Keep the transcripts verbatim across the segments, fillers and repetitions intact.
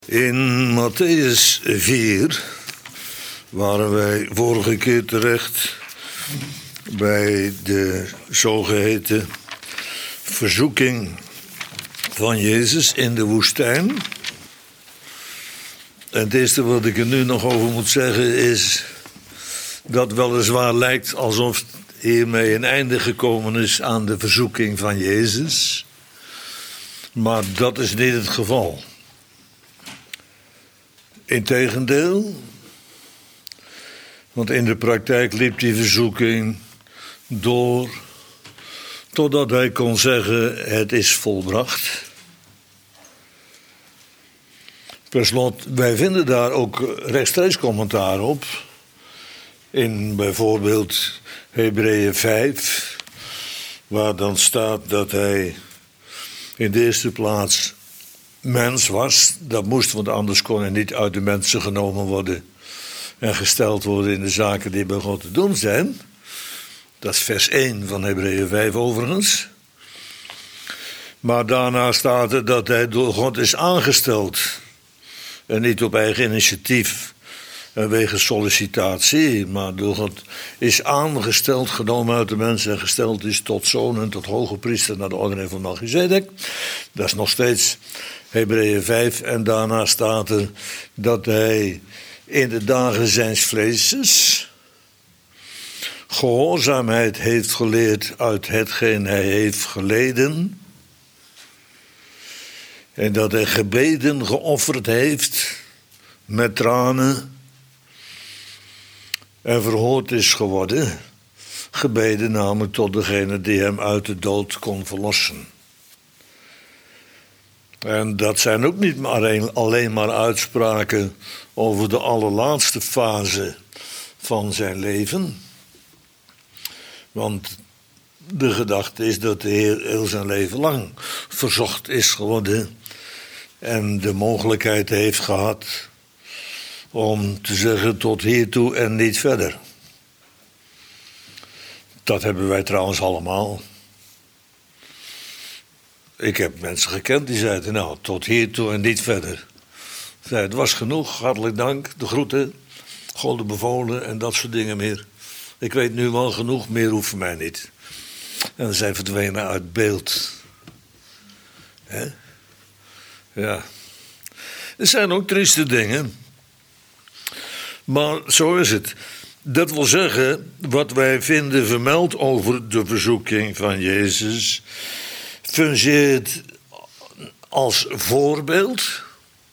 In Mattheüs vier waren wij vorige keer terecht bij de zogeheten verzoeking van Jezus in de woestijn. En het eerste wat ik er nu nog over moet zeggen is dat weliswaar lijkt alsof hiermee een einde gekomen is aan de verzoeking van Jezus. Maar dat is niet het geval. Integendeel, want in de praktijk liep die verzoeking door totdat hij kon zeggen: het is volbracht. Per slot, wij vinden daar ook rechtstreeks commentaar op. In bijvoorbeeld Hebreeën vijf, waar dan staat dat hij in de eerste plaats mens was. Dat moest, want anders kon hij niet uit de mensen genomen worden en gesteld worden in de zaken die bij God te doen zijn. Dat is vers één van Hebreeën vijf overigens. Maar daarna staat er dat hij door God is aangesteld. En niet op eigen initiatief en wegens sollicitatie, maar door God is aangesteld, genomen uit de mensen en gesteld is tot zoon en tot hoge priester naar de orde van Melchizedek. Dat is nog steeds Hebreeën vijf. En daarna staat er dat hij in de dagen zijns vleeses gehoorzaamheid heeft geleerd uit hetgeen hij heeft geleden. En dat hij gebeden geofferd heeft met tranen en verhoord is geworden. Gebeden namelijk tot degene die hem uit de dood kon verlossen. En dat zijn ook niet maar alleen maar uitspraken over de allerlaatste fase van zijn leven. Want de gedachte is dat de Heer heel zijn leven lang verzocht is geworden en de mogelijkheid heeft gehad om te zeggen tot hiertoe en niet verder. Dat hebben wij trouwens allemaal. Ik heb mensen gekend die zeiden, nou, tot hiertoe en niet verder. Zei, het was genoeg, hartelijk dank, de groeten, God bevolen en dat soort dingen meer. Ik weet nu wel genoeg, meer hoeft voor mij niet. En zij verdwenen uit beeld. He? Ja. Er zijn ook trieste dingen. Maar zo is het. Dat wil zeggen, wat wij vinden vermeld over de verzoeking van Jezus fungeert als voorbeeld.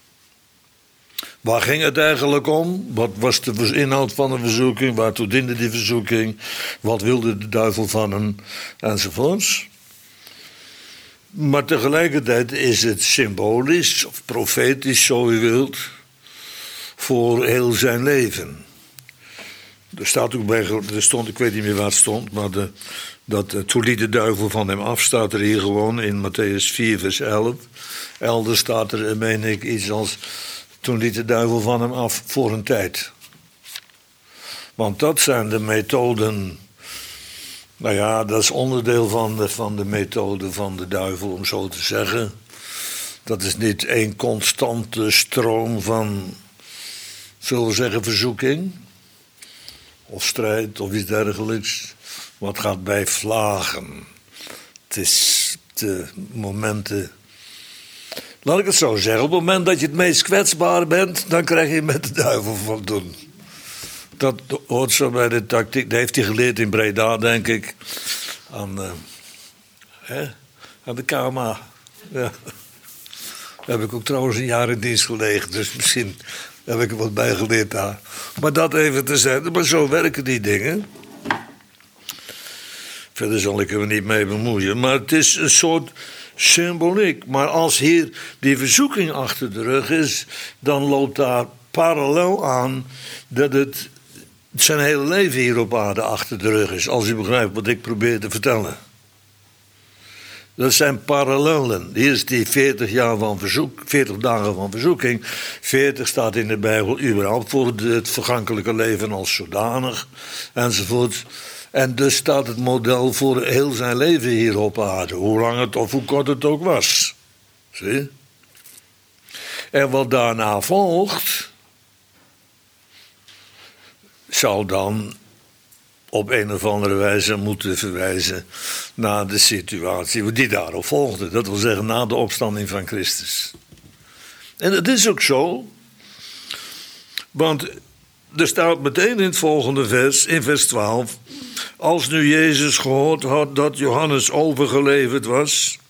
Waar ging het eigenlijk om? Wat was de inhoud van de verzoeking? Waartoe diende die verzoeking? Wat wilde de duivel van hem? Enzovoorts. Maar tegelijkertijd is het symbolisch of profetisch, zo u wilt, voor heel zijn leven. Er staat ook bij, er stond, ik weet niet meer waar het stond, maar de, dat uh, toen liet de duivel van hem af, staat er hier gewoon in Mattheüs vier vers elf. Elders staat er, meen ik, iets als toen liet de duivel van hem af voor een tijd. Want dat zijn de methoden. Nou ja, dat is onderdeel van de, van de methode van de duivel, om zo te zeggen. Dat is niet één constante stroom van, zullen we zeggen, verzoeking. Of strijd, of iets dergelijks. Wat gaat bij vlagen. Het is de momenten. Laat ik het zo zeggen, op het moment dat je het meest kwetsbaar bent, dan krijg je met de duivel van doen. Dat hoort zo bij de tactiek, dat heeft hij geleerd in Breda, denk ik. Aan, uh, hè? aan de K M A. Ja. Daar heb ik ook trouwens een jaar in dienst gelegen, dus misschien heb ik er wat bij geleerd daar. Maar dat even te zeggen, maar zo werken die dingen. Verder zal ik er niet mee bemoeien, maar het is een soort symboliek. Maar als hier die verzoeking achter de rug is, dan loopt daar parallel aan dat het zijn hele leven hier op aarde achter de rug is. Als u begrijpt wat ik probeer te vertellen. Dat zijn parallellen. Hier is die veertig jaar van verzoek, veertig dagen van verzoeking. veertig staat in de Bijbel überhaupt voor het vergankelijke leven als zodanig, enzovoort. En dus staat het model voor heel zijn leven hier op aarde. Hoe lang het of hoe kort het ook was. Zie? En wat daarna volgt, zou dan op een of andere wijze moeten verwijzen naar de situatie die daarop volgde. Dat wil zeggen, na de opstanding van Christus. En dat is ook zo, want er staat meteen in het volgende vers, in vers twaalf... als nu Jezus gehoord had dat Johannes overgeleverd was...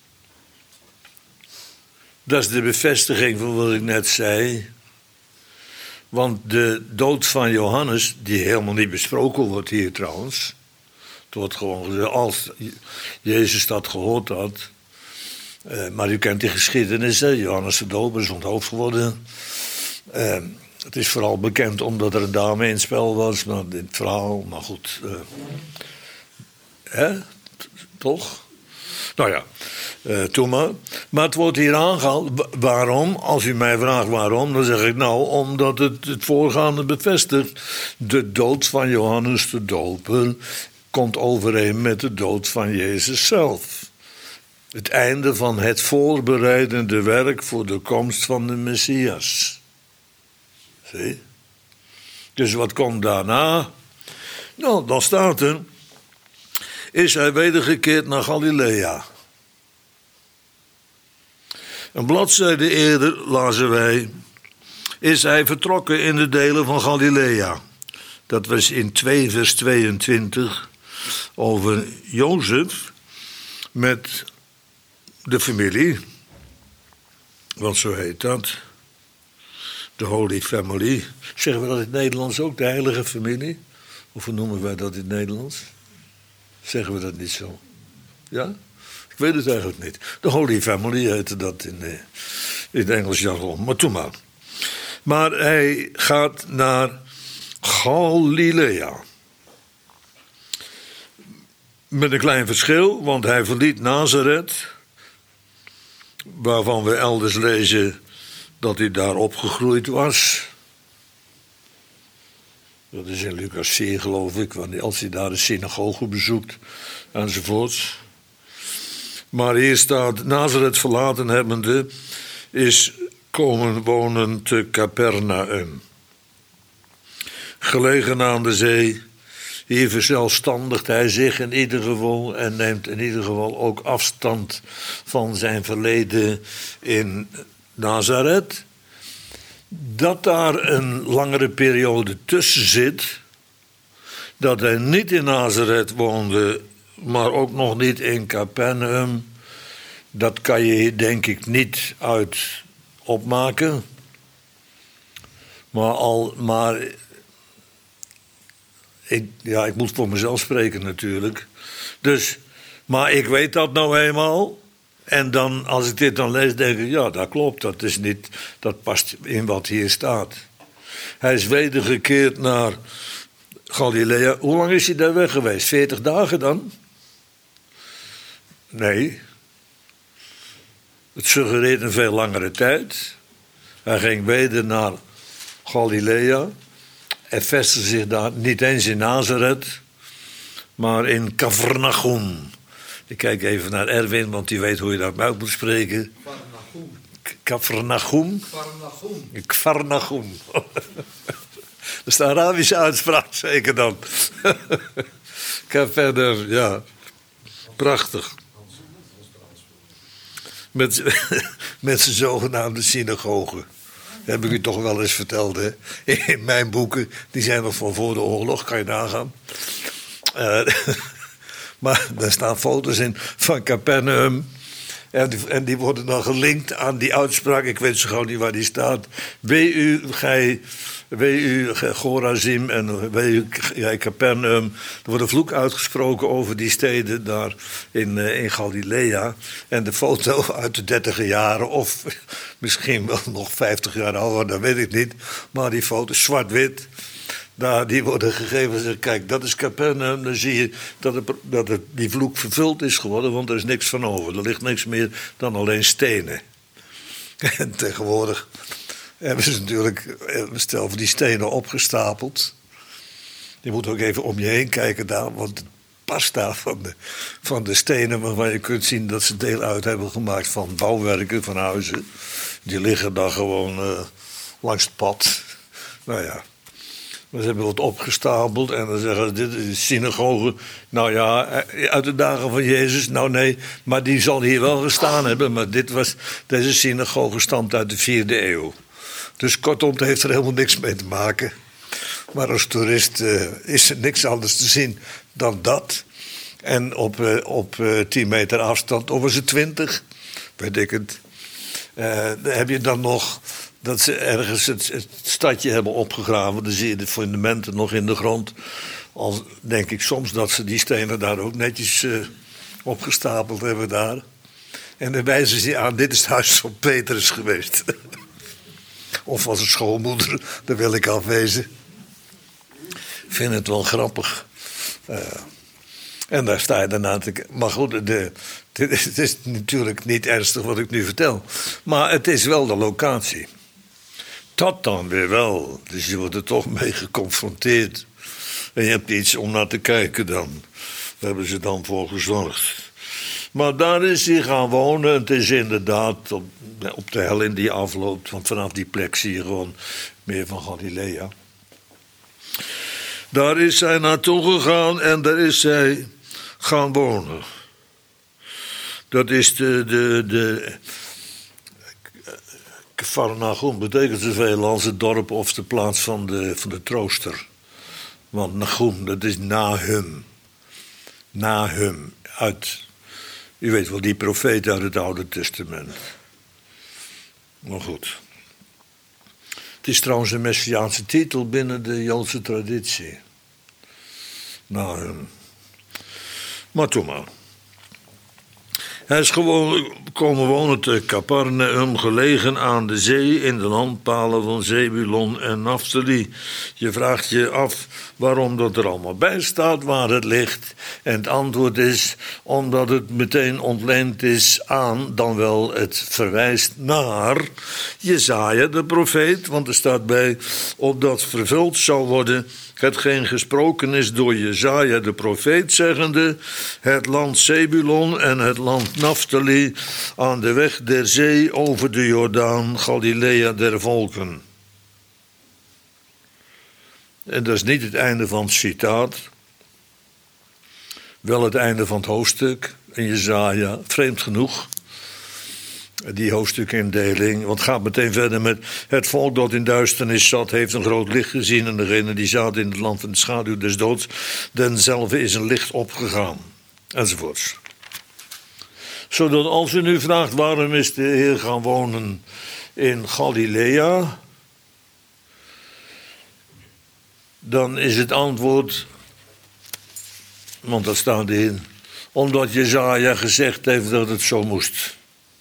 dat is de bevestiging van wat ik net zei. Want de dood van Johannes, die helemaal niet besproken wordt hier trouwens... het wordt gewoon gezegd, als Jezus dat gehoord had... Uh, maar u kent die geschiedenis, hè? Johannes de Doper is onthoofd geworden... Uh, Het is vooral bekend omdat er een dame in het spel was, maar in het verhaal, maar goed. Uh, hè? Toch? Nou ja, uh, toen maar. Maar het wordt hier aangehaald. Waarom? Als u mij vraagt waarom, dan zeg ik nou, omdat het het voorgaande bevestigt. De dood van Johannes de Doper komt overeen met de dood van Jezus zelf. Het einde van het voorbereidende werk voor de komst van de Messias. Zie? Dus wat komt daarna? Nou, dan staat er... is hij wedergekeerd naar Galilea. Een bladzijde eerder lazen wij... is hij vertrokken in de delen van Galilea. Dat was in twee vers tweeëntwintig... over Jozef... met de familie... want zo heet dat... de Holy Family. Zeggen we dat in het Nederlands ook, de heilige familie? Of hoe noemen wij dat in het Nederlands? Zeggen we dat niet zo? Ja? Ik weet het eigenlijk niet. De Holy Family heette dat in, de, in het Engels jargon. Maar toen maar. Maar hij gaat naar Galilea. Met een klein verschil, want hij verliet Nazareth... waarvan we elders lezen... dat hij daar opgegroeid was. Dat is in Lucas vier, geloof ik, want als hij daar de synagoge bezoekt, enzovoorts. Maar hier staat, Nazareth verlaten hebbende, is komen wonen te Capernaum. Gelegen aan de zee, hier verzelfstandigt hij zich in ieder geval en neemt in ieder geval ook afstand van zijn verleden in Nazareth. Dat daar een langere periode tussen zit, dat hij niet in Nazareth woonde, maar ook nog niet in Capernaum, dat kan je denk ik niet uit opmaken. Maar al, maar ik, ja, ik moet voor mezelf spreken natuurlijk. Dus, maar ik weet dat nou eenmaal. En dan, als ik dit dan lees, denk ik, ja, dat klopt. Dat is niet, dat past in wat hier staat. Hij is wedergekeerd naar Galilea. Hoe lang is hij daar weg geweest? veertig dagen dan? Nee. Het suggereert een veel langere tijd. Hij ging weder naar Galilea. Hij vestigde zich daar niet eens in Nazareth, maar in Capernaum. Ik kijk even naar Erwin, want die weet hoe je dat uit moet spreken. Capernaum. Capernaum. Capernaum. Dat is de Arabische uitspraak, zeker dan. Capernaum, ja. Prachtig. Met, met zijn zogenaamde synagoge. Dat heb ik u toch wel eens verteld, hè? In mijn boeken, die zijn nog van voor de oorlog, kan je nagaan. Uh, maar daar staan foto's in van Capernaum. En die, en die worden dan gelinkt aan die uitspraak. Ik weet zo gauw niet waar die staat. Wee u, gij, wee u, Chorazim en wee u, gij, Capernaum. Er wordt een vloek uitgesproken over die steden daar in, uh, in Galilea. En de foto uit de dertiger jaren, of misschien wel nog vijftig jaar ouder, dat weet ik niet. Maar die foto, zwart-wit. Nou, die worden gegeven. Zeg, kijk, dat is Capernaum. Dan zie je dat, het, dat het, die vloek vervuld is geworden, want er is niks van over. Er ligt niks meer dan alleen stenen. En tegenwoordig hebben ze natuurlijk, stel voor die stenen opgestapeld. Je moet ook even om je heen kijken daar, want pasta van de, van de stenen, waarvan je kunt zien dat ze deel uit hebben gemaakt van bouwwerken, van huizen. Die liggen dan gewoon uh, langs het pad. Nou ja, ze hebben wat opgestapeld en dan zeggen ze, dit is de synagoge. Nou ja, uit de dagen van Jezus, nou nee, maar die zal hier wel gestaan hebben. Maar dit was, deze synagoge stamt uit de vierde eeuw. Dus kortom, het heeft er helemaal niks mee te maken. Maar als toerist uh, is er niks anders te zien dan dat. En op, uh, op uh, tien meter afstand, of was het twintig, weet ik het. Uh, heb je dan nog dat ze ergens het, het stadje hebben opgegraven. Dan zie je de fundamenten nog in de grond. Al denk ik soms dat ze die stenen daar ook netjes uh, opgestapeld hebben daar. En dan wijzen ze aan, dit is het huis van Petrus geweest. Of was het schoonmoeder, daar wil ik afwezen. Ik vind het wel grappig. Uh, en daar sta je daarna te kijken. Maar goed, de, de, het is natuurlijk niet ernstig wat ik nu vertel. Maar het is wel de locatie. Dat dan weer wel. Dus je wordt er toch mee geconfronteerd. En je hebt iets om naar te kijken dan. Daar hebben ze dan voor gezorgd. Maar daar is hij gaan wonen. Het is inderdaad op, op de hel in die afloopt. Want vanaf die plek zie je gewoon meer van Galilea. Daar is hij naartoe gegaan en daar is hij gaan wonen. Dat is de... de, de Cafarnaum betekent zoveel als het dorp of de plaats van de, van de trooster. Want Nahum, dat is Nahum. Nahum, uit... U weet wel, die profeet uit het Oude Testament. Maar goed. Het is trouwens een messiaanse titel binnen de Joodse traditie. Nahum. Maar toen maar. Hij is gewoon komen wonen te Capernaum, gelegen aan de zee in de landpalen van Zebulon en Naphtali. Je vraagt je af waarom dat er allemaal bij staat, waar het ligt. En het antwoord is omdat het meteen ontleend is aan, dan wel het verwijst naar Jesaja de profeet. Want er staat bij, opdat vervuld zou worden hetgeen gesproken is door Jesaja de profeet, zeggende: het land Zebulon en het land Naphtali aan de weg der zee over de Jordaan, Galilea der volken. En dat is niet het einde van het citaat. Wel het einde van het hoofdstuk in Jesaja, vreemd genoeg. Die hoofdstukindeling, want het gaat meteen verder met: het volk dat in duisternis zat, heeft een groot licht gezien. En degene die zaten in het land van de schaduw des doods, denzelfde is een licht opgegaan. Enzovoorts. Zodat als u nu vraagt waarom is de Heer gaan wonen in Galilea, dan is het antwoord, want dat staat erin, omdat Jesaja gezegd heeft dat het zo moest.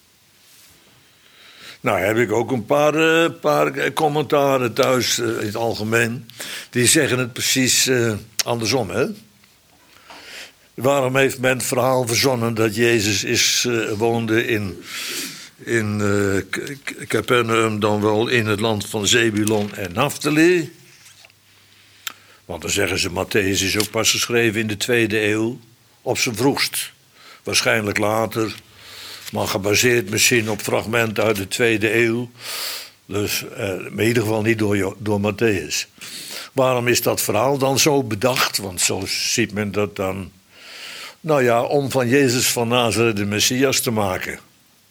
Nou heb ik ook een paar, uh, paar commentaren thuis, uh, in het algemeen. Die zeggen het precies uh, andersom, hè. Waarom heeft men het verhaal verzonnen dat Jezus is, uh, woonde in, in uh, Capernaum, dan wel in het land van Zebulon en Naphtali? Want dan zeggen ze, Mattheüs is ook pas geschreven in de tweede eeuw, op zijn vroegst. Waarschijnlijk later, maar gebaseerd misschien op fragmenten uit de tweede eeuw. Dus uh, in ieder geval niet door, door Mattheüs. Waarom is dat verhaal dan zo bedacht? Want zo ziet men dat dan. Nou ja, om van Jezus van Nazareth de Messias te maken.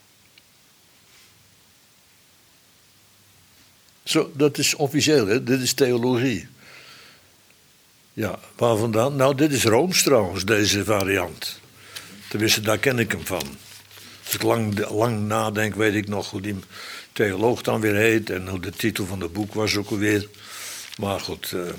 Zo, dat is officieel, hè? Dit is theologie. Ja, waar vandaan? Nou, dit is Rooms trouwens, deze variant. Tenminste, daar ken ik hem van. Als ik lang, lang nadenk, weet ik nog hoe die theoloog dan weer heet en hoe de titel van het boek was ook alweer. Maar goed, uh,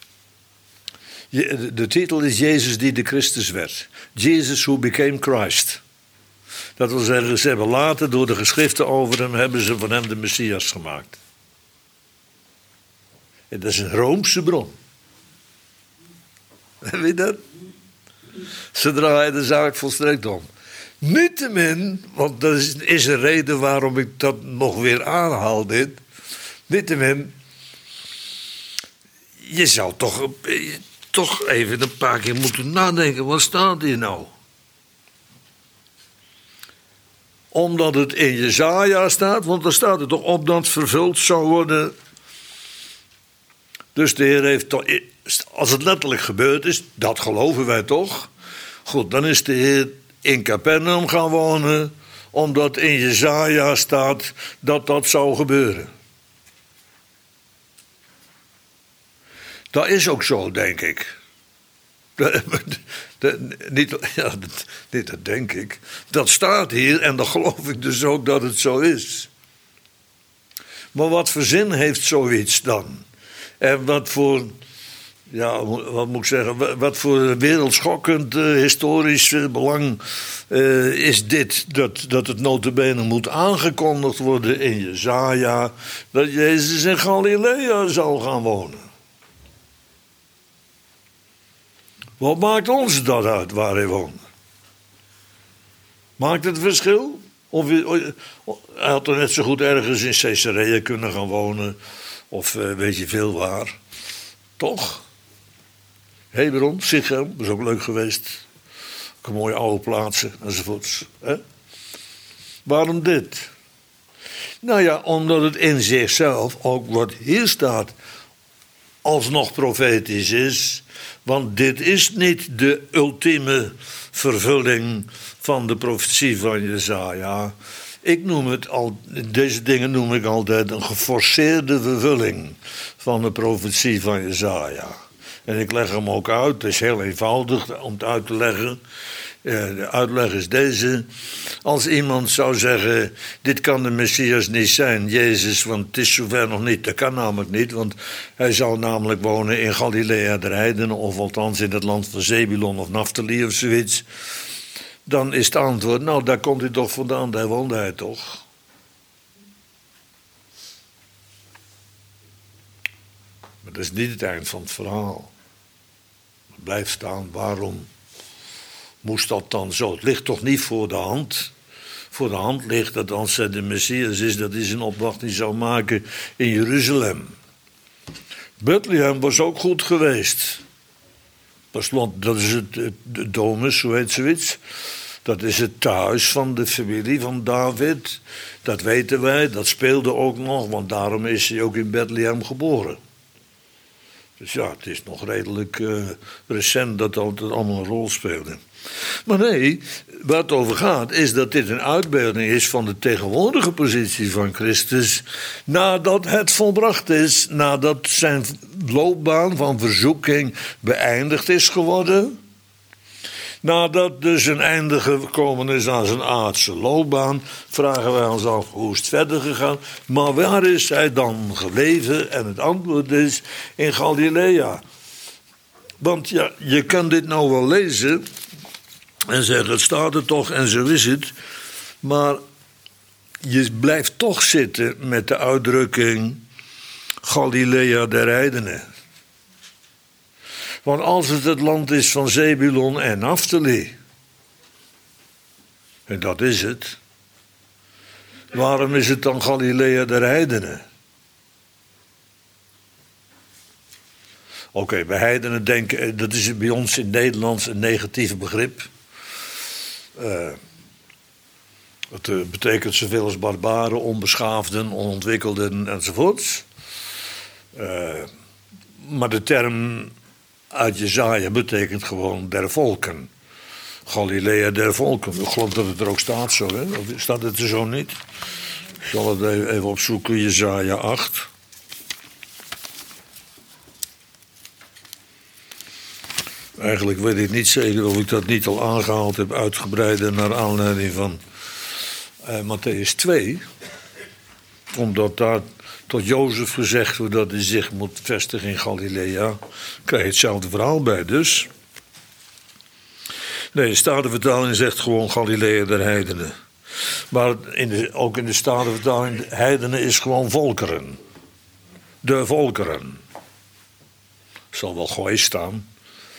je, de titel is Jezus die de Christus werd. Jesus who became Christ. Dat wil zeggen, ze hebben later door de geschriften over hem, hebben ze van hem de Messias gemaakt. En dat is een Roomse bron. Weet je dat? Ze draaien de zaak volstrekt om. Niettemin, want dat is, is een reden waarom ik dat nog weer aanhaal, dit. Niettemin, je zou toch, toch even een paar keer moeten nadenken. Wat staat hier nou? Omdat het in Jesaja staat, want daar staat het toch op dat het vervuld zou worden. Dus de Heer heeft toch, als het letterlijk gebeurd is, dat geloven wij toch. Goed, dan is de Heer in Capernaum gaan wonen, omdat in Jesaja staat dat dat zou gebeuren. Dat is ook zo, denk ik. Dat, dat, niet, ja, dat, niet dat denk ik. Dat staat hier en dan geloof ik dus ook dat het zo is. Maar wat voor zin heeft zoiets dan? En wat voor, ja, wat moet ik zeggen, wat voor wereldschokkend uh, historisch uh, belang uh, is dit? Dat, dat het nota bene moet aangekondigd worden in Jesaja, dat Jezus in Galilea zal gaan wonen. Wat maakt ons dat uit waar hij woont? Maakt het verschil? Of hij had er net zo goed ergens in Caesarea kunnen gaan wonen. Of uh, weet je veel waar. Toch? Hebron, Sichem, dat is ook leuk geweest. Ook een mooie oude plaatsen enzovoorts. Hè? Waarom dit? Nou ja, omdat het in zichzelf, ook wat hier staat, alsnog profetisch is. Want dit is niet de ultieme vervulling van de profetie van Jesaja. Ik noem het al, deze dingen noem ik altijd een geforceerde vervulling van de profetie van Jesaja. En ik leg hem ook uit, het is heel eenvoudig om het uit te leggen. De uitleg is deze. Als iemand zou zeggen, dit kan de Messias niet zijn, Jezus, want het is zover nog niet. Dat kan namelijk niet, want hij zou namelijk wonen in Galilea der Heidenen, of althans in het land van Zebulon of Naphtali of zoiets. Dan is het antwoord, nou daar komt hij toch vandaan, daar woonde hij toch. Maar dat is niet het eind van het verhaal. Het blijft staan, waarom moest dat dan zo? Het ligt toch niet voor de hand? Voor de hand ligt dat als hij de Messias is, dat hij zijn opwachting zou maken in Jeruzalem. Bethlehem was ook goed geweest. Dat is het, het, de domus, hoe heet zoiets. Dat is het thuis van de familie van David. Dat weten wij, dat speelde ook nog, want daarom is hij ook in Bethlehem geboren. Dus ja, het is nog redelijk uh, recent dat dat allemaal een rol speelde. Maar nee, waar het over gaat is dat dit een uitbeelding is van de tegenwoordige positie van Christus nadat het volbracht is, nadat zijn loopbaan van verzoeking beëindigd is geworden. Nadat dus een einde gekomen is aan zijn aardse loopbaan, vragen wij ons af hoe is het verder gegaan. Maar waar is hij dan gebleven? En het antwoord is in Galilea. Want ja, je kan dit nou wel lezen en zeggen, het staat er toch en zo is het. Maar je blijft toch zitten met de uitdrukking Galilea der Heidenen. Want als het het land is van Zebulon en Naphtali, en dat is het, waarom is het dan Galilea der Heidenen? Oké, okay, bij heidenen denken, dat is bij ons in het Nederlands een negatief begrip. Uh, het uh, betekent zoveel als barbaren, onbeschaafden, onontwikkelden enzovoorts. Uh, maar de term uit Jesaja betekent gewoon der volken. Galilea der volken. Ik geloof dat het er ook staat zo, hè? Of staat het er zo niet? Ik zal het even opzoeken, Jesaja acht. Eigenlijk weet ik niet zeker of ik dat niet al aangehaald heb, uitgebreider naar aanleiding van uh, Mattheüs twee. Omdat daar tot Jozef gezegd wordt dat hij zich moet vestigen in Galilea. Krijg je hetzelfde verhaal bij dus. Nee, de Statenvertaling zegt gewoon Galilea der Heidenen. Maar in de, ook in de Statenvertaling, heidenen is gewoon volkeren. De volkeren. Zal wel gooi staan.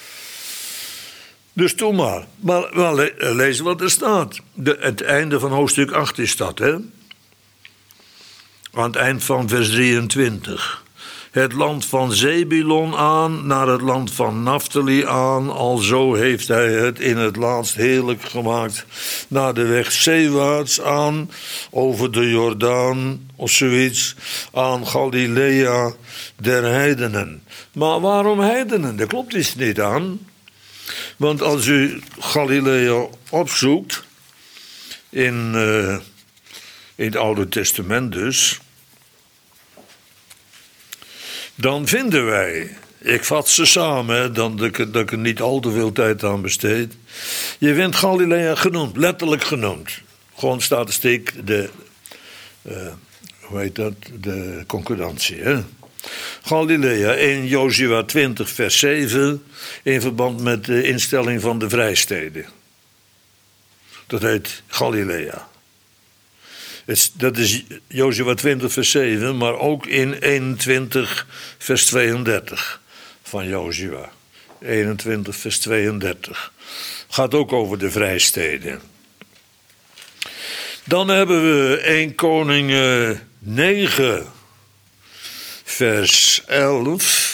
Dus doe maar. Maar wel le- lezen wat er staat. De, het einde van hoofdstuk acht is dat, hè? Aan het eind van vers drieëntwintig. het land van Zebulon aan, naar het land van Naphtali aan. Alzo heeft hij het in het laatst heerlijk gemaakt. Naar de weg zeewaarts aan, over de Jordaan of zoiets, aan Galilea der heidenen. Maar waarom heidenen? Daar klopt iets niet aan. Want als u Galilea opzoekt, in, uh, in het Oude Testament dus, dan vinden wij, ik vat ze samen, dan dat ik, dat ik er niet al te veel tijd aan besteed. Je vindt Galilea genoemd, letterlijk genoemd. Gewoon statistiek, de, uh, hoe heet dat, de concordantie, hè? Galilea in Jozua twintig vers zeven in verband met de instelling van de vrijsteden. Dat heet Galilea. Het, dat is Jozua twintig vers zeven, maar ook in eenentwintig vers tweeëndertig van Jozua. eenentwintig vers tweeëndertig. Gaat ook over de vrijsteden. Dan hebben we eerste Koningen negen vers elf.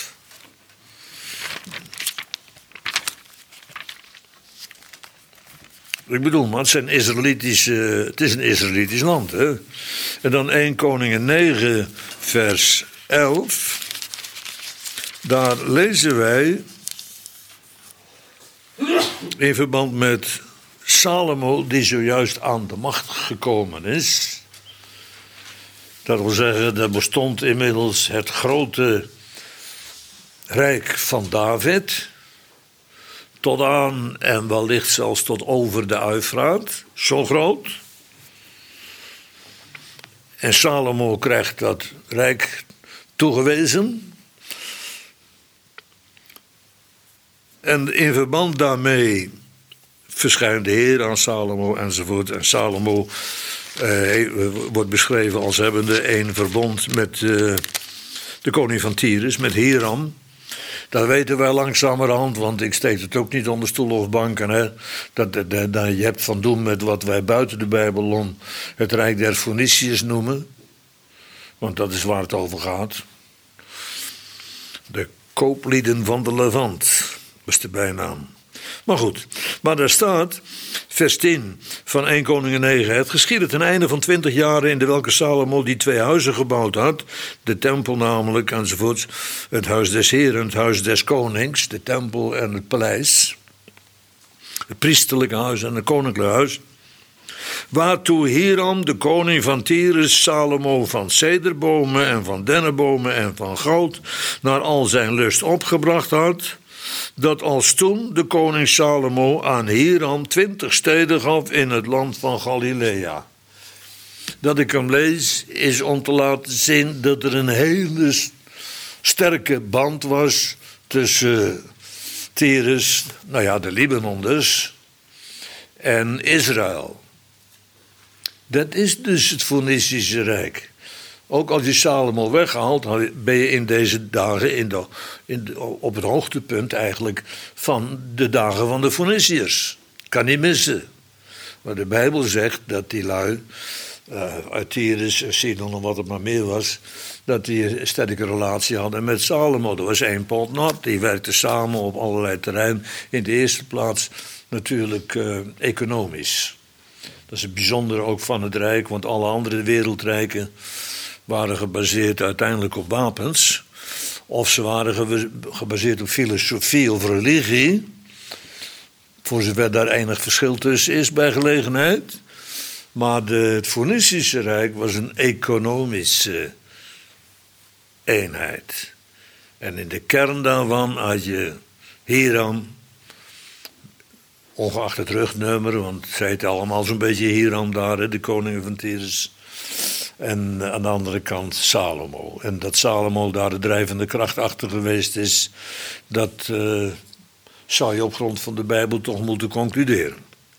Ik bedoel, maar het, zijn Israëlitische, het is een Israëlitisch land. Hè? En dan eerste Koningen negen vers elf. Daar lezen wij in verband met Salomo, die zojuist aan de macht gekomen is. Dat wil zeggen, er bestond inmiddels het grote rijk van David, tot aan en wellicht zelfs tot over de Uifraat, zo groot. En Salomo krijgt dat rijk toegewezen. En in verband daarmee verschijnt de Heer aan Salomo enzovoort. En Salomo eh, wordt beschreven als hebbende een verbond met eh, de koning van Tyrus, met Hiram. Dat weten wij langzamerhand, want ik steek het ook niet onder stoel of banken. Hè? Dat, dat, dat, dat je hebt van doen met wat wij buiten de Bijbel om het Rijk der Foniciërs noemen. Want dat is waar het over gaat. De kooplieden van de Levant, dat is de bijnaam. Maar goed, maar daar staat, vers tien van eerste Koningen negen. Het geschiedde ten einde van twintig jaren in de welke Salomo die twee huizen gebouwd had. De tempel namelijk, enzovoorts. Het huis des Heren, het huis des konings, de tempel en het paleis. Het priesterlijke huis en het koninklijke huis. Waartoe Hiram, de koning van Tyrus, Salomo van cederbomen en van dennenbomen en van goud, naar al zijn lust opgebracht had, dat als toen de koning Salomo aan Hiram twintig steden gaf in het land van Galilea. Dat ik hem lees is om te laten zien dat er een hele sterke band was tussen Tyrus, nou ja, de Libanon dus, en Israël. Dat is dus het Fonicische Rijk. Ook als je Salomo weghaalt, ben je in deze dagen in de, in de, op het hoogtepunt eigenlijk van de dagen van de Foniciërs. Kan niet missen. Maar de Bijbel zegt dat die lui uh, uit Tyrus, Sidon en wat het maar meer was, dat die een sterke relatie hadden met Salomo. Dat was één pot nat. Die werkten samen op allerlei terreinen. In de eerste plaats natuurlijk uh, economisch. Dat is het bijzondere ook van het Rijk, want alle andere wereldrijken waren gebaseerd uiteindelijk op wapens. Of ze waren gebaseerd op filosofie of religie. Voor zover daar enig verschil tussen is bij gelegenheid. Maar de, het Fonicische Rijk was een economische eenheid. En in de kern daarvan had je Hiram, ongeacht het rugnummer, want het heette allemaal zo'n beetje Hiram daar, de koning van Tyrus. En aan de andere kant Salomo. En dat Salomo daar de drijvende kracht achter geweest is, dat uh, zou je op grond van de Bijbel toch moeten concluderen.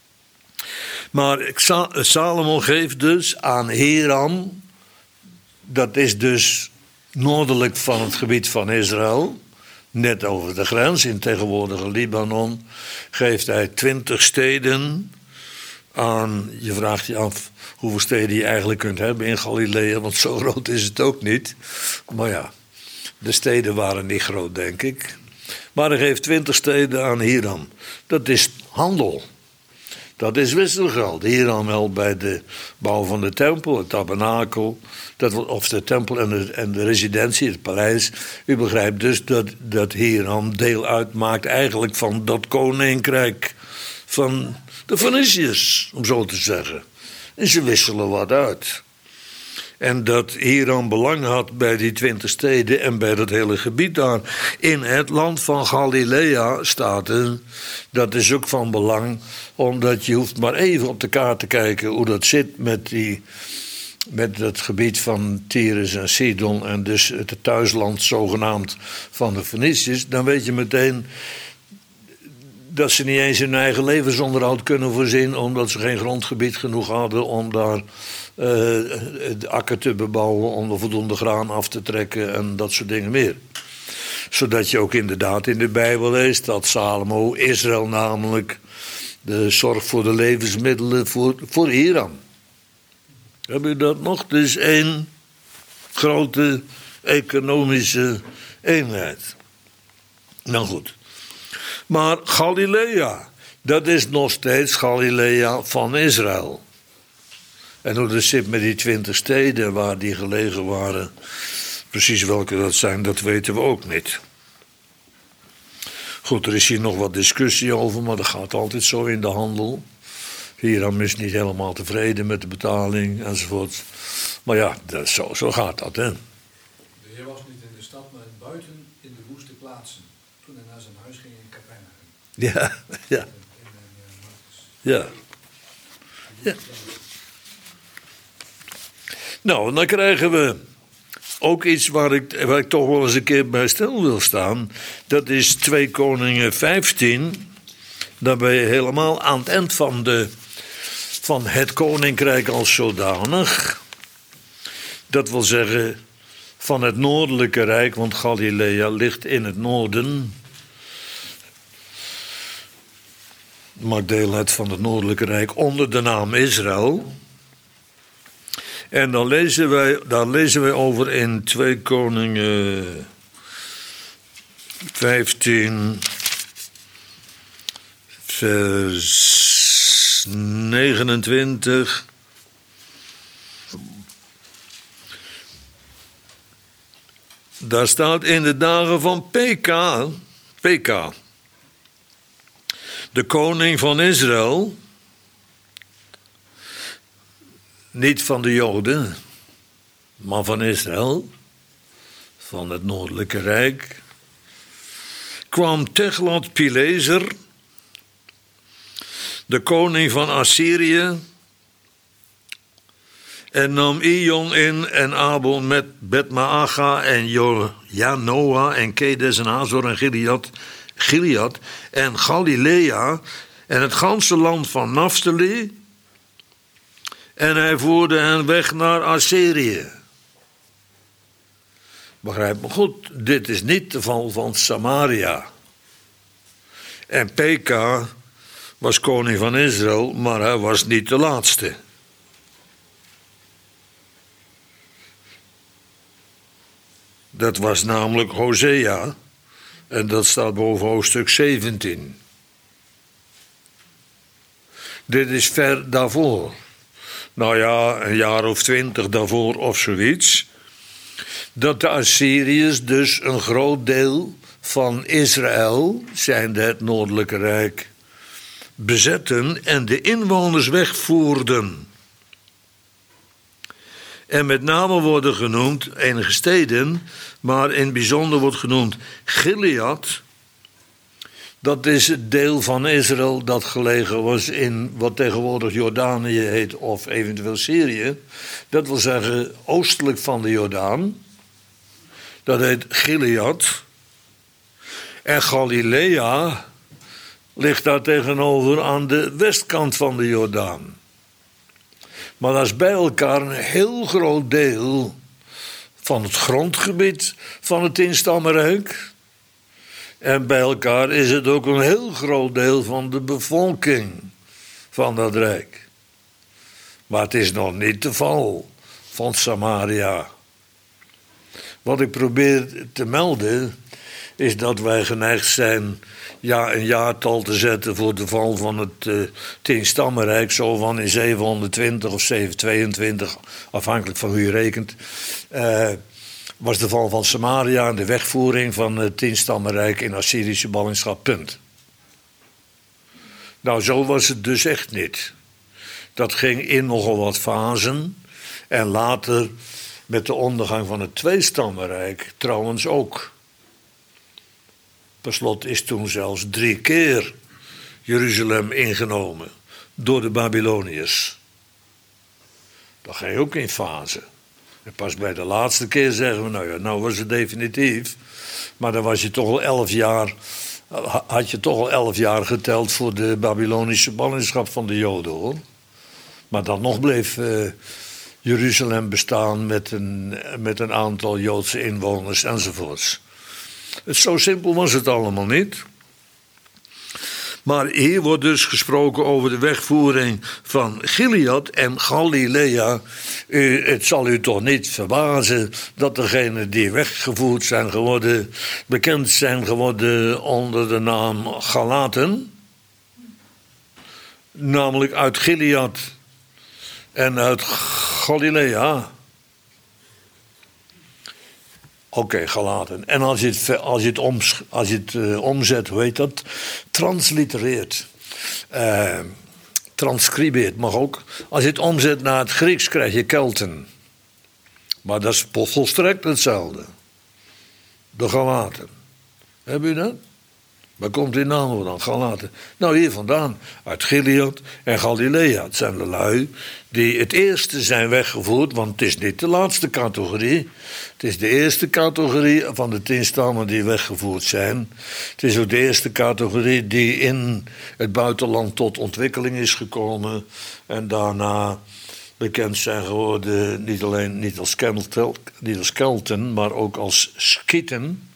Maar Salomo geeft dus aan Hiram, dat is dus noordelijk van het gebied van Israël, net over de grens in tegenwoordige Libanon, geeft hij twintig steden aan. Je vraagt je af hoeveel steden je eigenlijk kunt hebben in Galilea, want zo groot is het ook niet. Maar ja, De steden waren niet groot, denk ik. Maar hij geeft twintig steden aan Hiram. Dat is handel. Dat is wisselgeld. Hiram helpt bij de bouw van de tempel, het tabernakel. Dat, of de tempel en de, en de residentie, het paleis. U begrijpt dus dat, dat Hiram deel uitmaakt eigenlijk van dat koninkrijk van de Feniciërs, om zo te zeggen. En ze wisselen wat uit. En dat Hiram belang had bij die twintig steden en bij dat hele gebied daar. In het land van Galilea staat er. Dat is ook van belang, omdat je hoeft maar even op de kaart te kijken hoe dat zit met, die, met dat gebied van Tyrus en Sidon. En dus het thuisland zogenaamd van de Feniciërs. Dan weet je meteen dat ze niet eens hun eigen levensonderhoud kunnen voorzien, omdat ze geen grondgebied genoeg hadden om daar uh, de akker te bebouwen, om er voldoende graan af te trekken en dat soort dingen meer. Zodat je ook inderdaad in de Bijbel leest dat Salomo, Israël namelijk, de zorg voor de levensmiddelen voor, voor Hiram. Heb je dat nog? Het is één grote economische eenheid. Nou goed. Maar Galilea, dat is nog steeds Galilea van Israël. En hoe het zit met die twintig steden waar die gelegen waren, precies welke dat zijn, dat weten we ook niet. Goed, er is hier nog wat discussie over, maar dat gaat altijd zo in de handel. Hiram is niet helemaal tevreden met de betaling enzovoort. Maar ja, dat, zo, zo gaat dat, hè. De Heer was niet in de stad, maar buiten in de woeste plaatsen. Toen hij naar zijn huis ging in Capernaum. Ja, ja. Ja. Ja. Nou, en dan krijgen we ook iets waar ik, waar ik toch wel eens een keer bij stil wil staan. Dat is twee Koningen vijftien. Dan ben je helemaal aan het eind van, de, van het koninkrijk als zodanig. Dat wil zeggen van het noordelijke rijk, want Galilea ligt in het noorden. Maakt deel uit van het noordelijke rijk onder de naam Israël. En dan lezen wij, daar lezen wij over in twee Koningen vijftien, vers negenentwintig. Daar staat in de dagen van Peka, Peka, de koning van Israël, niet van de Joden, maar van Israël, van het noordelijke rijk, kwam Teglat-Pileser, de koning van Assyrië, en nam Ijon in en Abel met Bet-Maacha en Janoa en Kedes en Hazor en Gilead, Gilead en Galilea en het ganse land van Naphtali. En hij voerde hen weg naar Assyrië. Begrijp me goed, dit is niet de val van Samaria. En Peka was koning van Israël, maar hij was niet de laatste. Dat was namelijk Hosea. En dat staat boven hoofdstuk zeventien. Dit is ver daarvoor. Nou ja, een jaar of twintig daarvoor of zoiets. Dat de Assyriërs dus een groot deel van Israël, zijnde het noordelijke rijk, bezetten en de inwoners wegvoerden. En met name worden genoemd enige steden, maar in het bijzonder wordt genoemd Gilead. Dat is het deel van Israël dat gelegen was in wat tegenwoordig Jordanië heet of eventueel Syrië. Dat wil zeggen oostelijk van de Jordaan. Dat heet Gilead. En Galilea ligt daar tegenover aan de westkant van de Jordaan. Maar dat is bij elkaar een heel groot deel van het grondgebied van het tienstammenrijk. En bij elkaar is het ook een heel groot deel van de bevolking van dat rijk. Maar het is nog niet de val van Samaria. Wat ik probeer te melden is dat wij geneigd zijn ja, een jaartal te zetten voor de val van het uh, Tienstammenrijk. Zo van in zevenhonderdtwintig of zevenhonderdtweeëntwintig, afhankelijk van hoe je rekent. Uh, was de val van Samaria en de wegvoering van het Tienstammenrijk in Assyrische ballingschap. Punt. Nou, zo was het dus echt niet. Dat ging in nogal wat fasen. En later met de ondergang van het Tweestammenrijk trouwens ook. Per slot is toen zelfs drie keer Jeruzalem ingenomen door de Babyloniërs. Dat ging ook in fase. En pas bij de laatste keer zeggen we, nou ja, nou was het definitief. Maar dan was je toch al elf jaar, had je toch al elf jaar geteld voor de Babylonische ballingschap van de Joden, hoor. Maar dan nog bleef uh, Jeruzalem bestaan met een, met een aantal Joodse inwoners enzovoorts. Zo simpel was het allemaal niet. Maar hier wordt dus gesproken over de wegvoering van Gilead en Galilea. U, het zal u toch niet verbazen dat degenen die weggevoerd zijn geworden, bekend zijn geworden onder de naam Galaten. Namelijk uit Gilead en uit Galilea. Oké, okay, Galaten. En als je het, als je het, oms, als je het uh, omzet, hoe heet dat? Translitereert. Uh, transcribeert mag ook. Als je het omzet naar het Grieks krijg je Kelten. Maar dat is volstrekt hetzelfde. De Galaten. Hebben u dat? Waar komt die naam dan? Galaten. Nou, hier vandaan. Uit Gilead en Galilea. Het zijn de lui die het eerste zijn weggevoerd. Want het is niet de laatste categorie. Het is de eerste categorie van de tien stammen die weggevoerd zijn. Het is ook de eerste categorie die in het buitenland tot ontwikkeling is gekomen. En daarna bekend zijn geworden. Niet alleen niet als Kelten, niet als Kelten maar ook als Schieten.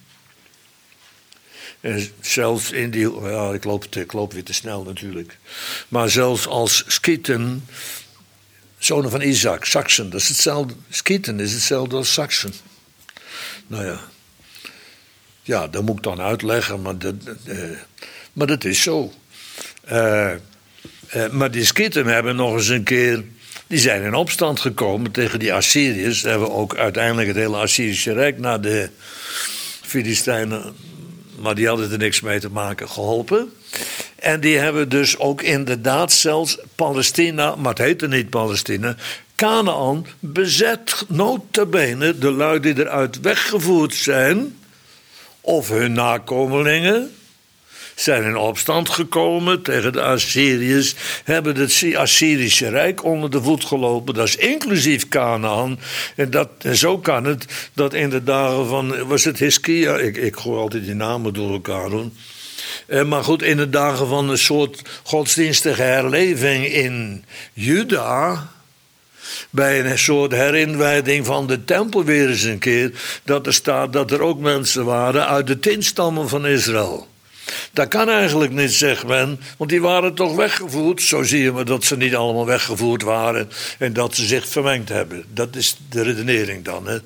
En zelfs in die, ja, ik loop, ik loop weer te snel natuurlijk. Maar zelfs als Schieten, zonen van Isaac, Saksen, dat is hetzelfde. Schieten is hetzelfde als Saksen. Nou ja, ja, dat moet ik dan uitleggen, maar dat, uh, maar dat is zo. Uh, uh, maar die Schieten hebben nog eens een keer, die zijn in opstand gekomen tegen die Assyriërs. Hebben ook uiteindelijk het hele Assyrische Rijk naar de Filistijnen, maar die hadden er niks mee te maken, geholpen. En die hebben dus ook inderdaad zelfs Palestina, maar het heette niet Palestina, Kanaan bezet, nota bene, de lui die eruit weggevoerd zijn, of hun nakomelingen, zijn in opstand gekomen tegen de Assyriërs, hebben het Assyrische Rijk onder de voet gelopen, dat is inclusief Kanaan. En, dat, en zo kan het dat in de dagen van, was het Hiskia, ik, ik gooi altijd die namen door elkaar doen. Eh, maar goed, in de dagen van een soort godsdienstige herleving in Juda, bij een soort herinwijding van de tempel weer eens een keer, dat er staat dat er ook mensen waren uit de tien stammen van Israël. Dat kan eigenlijk niet, zegt men, want die waren toch weggevoerd. Zo zie je maar dat ze niet allemaal weggevoerd waren en dat ze zich vermengd hebben. Dat is de redenering dan, hè.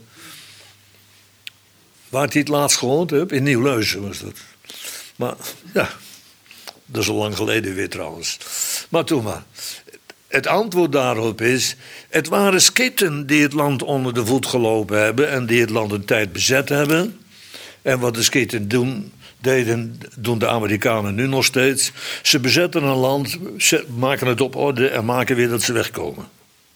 Waar ik het laatst gehoord heb, in Nieuw-Leuzen was dat. Maar ja, dat is al lang geleden weer trouwens. Maar toen maar. Het antwoord daarop is, het waren Schieten die het land onder de voet gelopen hebben en die het land een tijd bezet hebben. En wat de Schieten doen, deden, doen de Amerikanen nu nog steeds. Ze bezetten een land, ze maken het op orde en maken weer dat ze wegkomen.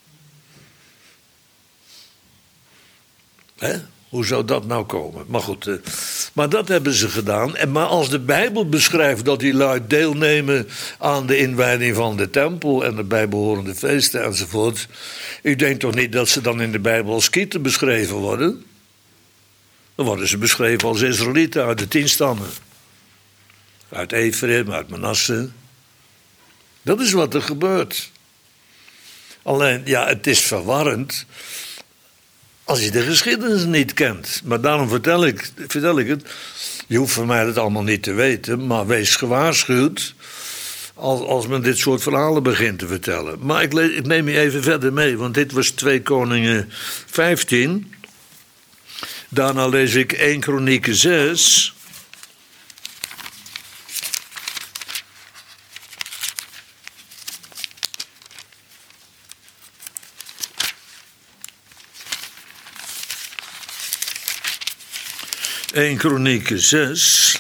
Hè? Hoe zou dat nou komen? Maar goed, uh, maar dat hebben ze gedaan. En maar als de Bijbel beschrijft dat die lui deelnemen aan de inwijding van de tempel en de bijbehorende feesten enzovoort, u denkt toch niet dat ze dan in de Bijbel als Schieten beschreven worden? Dan worden ze beschreven als Israëlieten uit de tien stammen. Uit Ephraim, uit Manasse. Dat is wat er gebeurt. Alleen, ja, het is verwarrend als je de geschiedenis niet kent. Maar daarom vertel ik, vertel ik het. Je hoeft van mij het allemaal niet te weten, maar wees gewaarschuwd als, als men dit soort verhalen begint te vertellen. Maar ik, le- ik neem je even verder mee, want dit was twee Koningen vijftien. Daarna lees ik eerste Kronieken zes. eerste Kronieken zes.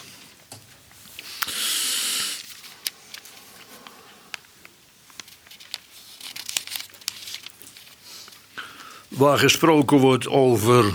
Waar gesproken wordt over.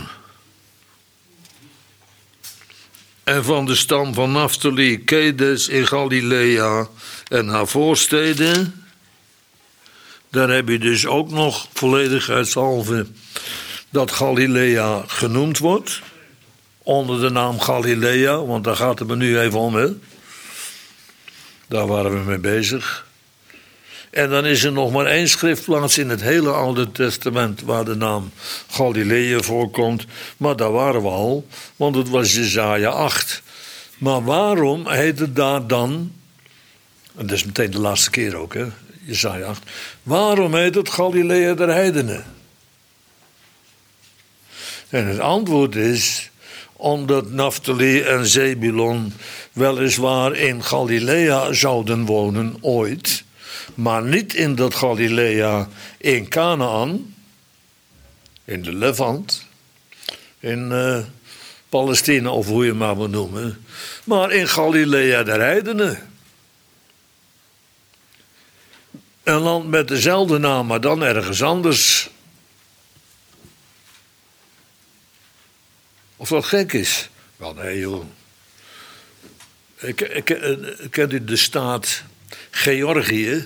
En van de stam van Naphtali, Kedes in Galilea en haar voorsteden. Daar heb je dus ook nog volledigheidshalve dat Galilea genoemd wordt. Onder de naam Galilea, want daar gaat het me nu even om, hè. Daar waren we mee bezig. En dan is er nog maar één schriftplaats in het hele Oude Testament waar de naam Galilea voorkomt. Maar daar waren we al, want het was Jesaja acht. Maar waarom heet het daar dan, en dat is meteen de laatste keer ook, hè, Jesaja acht. Waarom heet het Galilea der heidenen? En het antwoord is, omdat Naphtali en Zebulon weliswaar in Galilea zouden wonen ooit, maar niet in dat Galilea in Canaan, in de Levant, in uh, Palestina of hoe je het maar moet noemen, maar in Galilea der heidenen. Een land met dezelfde naam, maar dan ergens anders. Of dat gek is? Wel, nee joh. Ik, ik, ik, kent u de staat Georgië?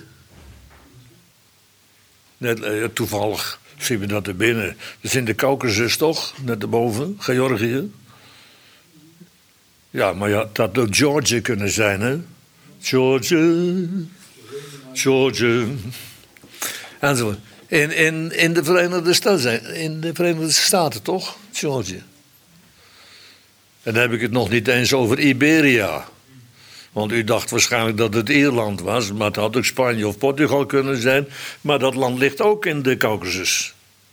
Net, eh, toevallig zien we dat er binnen. Dat is in de Caucasus toch? Net erboven, Georgië. Ja, maar ja, dat zou Georgië kunnen zijn, hè? Georgië. Georgië. Enzovoort. In, in, in, de Verenigde Staten, in de Verenigde Staten, toch? Georgië. En dan heb ik het nog niet eens over Iberia. Want u dacht waarschijnlijk dat het Ierland was, maar het had ook Spanje of Portugal kunnen zijn. Maar dat land ligt ook in de Caucasus.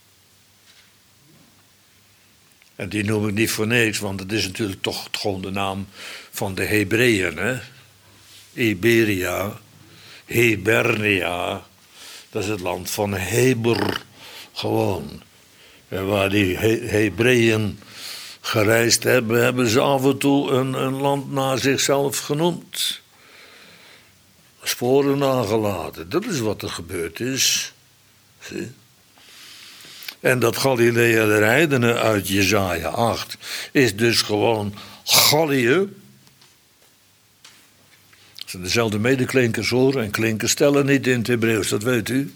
En die noem ik niet voor niks, want het is natuurlijk toch gewoon de naam van de Hebreeën, hè? Iberia, Hibernia, dat is het land van Heber, gewoon. En waar die He- Hebreeën gereisd hebben, hebben ze af en toe een, een land naar zichzelf genoemd. Sporen nagelaten, dat is wat er gebeurd is. Zie? En dat Galilea der heidenen uit Jesaja acht is dus gewoon Gallië. Het zijn dezelfde medeklinkers hoor, en klinkers stellen niet in het Hebreeuws, dat weet u.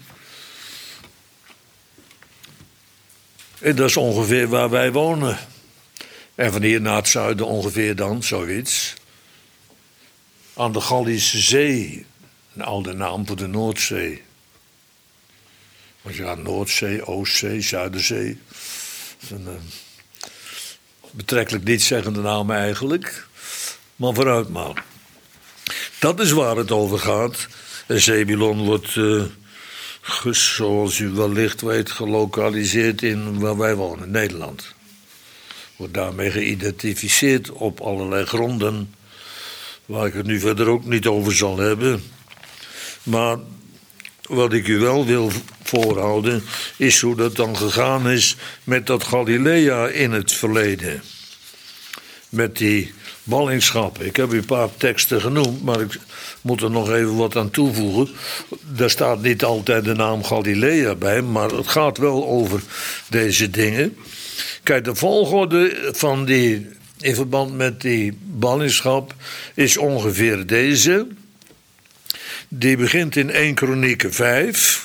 En dat is ongeveer waar wij wonen. En van hier naar het zuiden ongeveer dan, zoiets. Aan de Gallische Zee, een oude naam voor de Noordzee. Want ja, Noordzee, Oostzee, Zuiderzee. Dat is een uh, betrekkelijk nietszeggende naam eigenlijk. Maar vooruit maar. Dat is waar het over gaat. En Zebulon wordt, uh, zoals u wellicht weet, gelokaliseerd in waar wij wonen, Nederland. Wordt daarmee geïdentificeerd op allerlei gronden, waar ik het nu verder ook niet over zal hebben. Maar wat ik u wel wil voorhouden, is hoe dat dan gegaan is met dat Galilea in het verleden. Met die ballingschappen. Ik heb u een paar teksten genoemd, maar ik moet er nog even wat aan toevoegen. Daar staat niet altijd de naam Galilea bij, maar het gaat wel over deze dingen. Kijk, de volgorde van die, in verband met die ballingschap, is ongeveer deze. Die begint in eerste Kronieken vijf.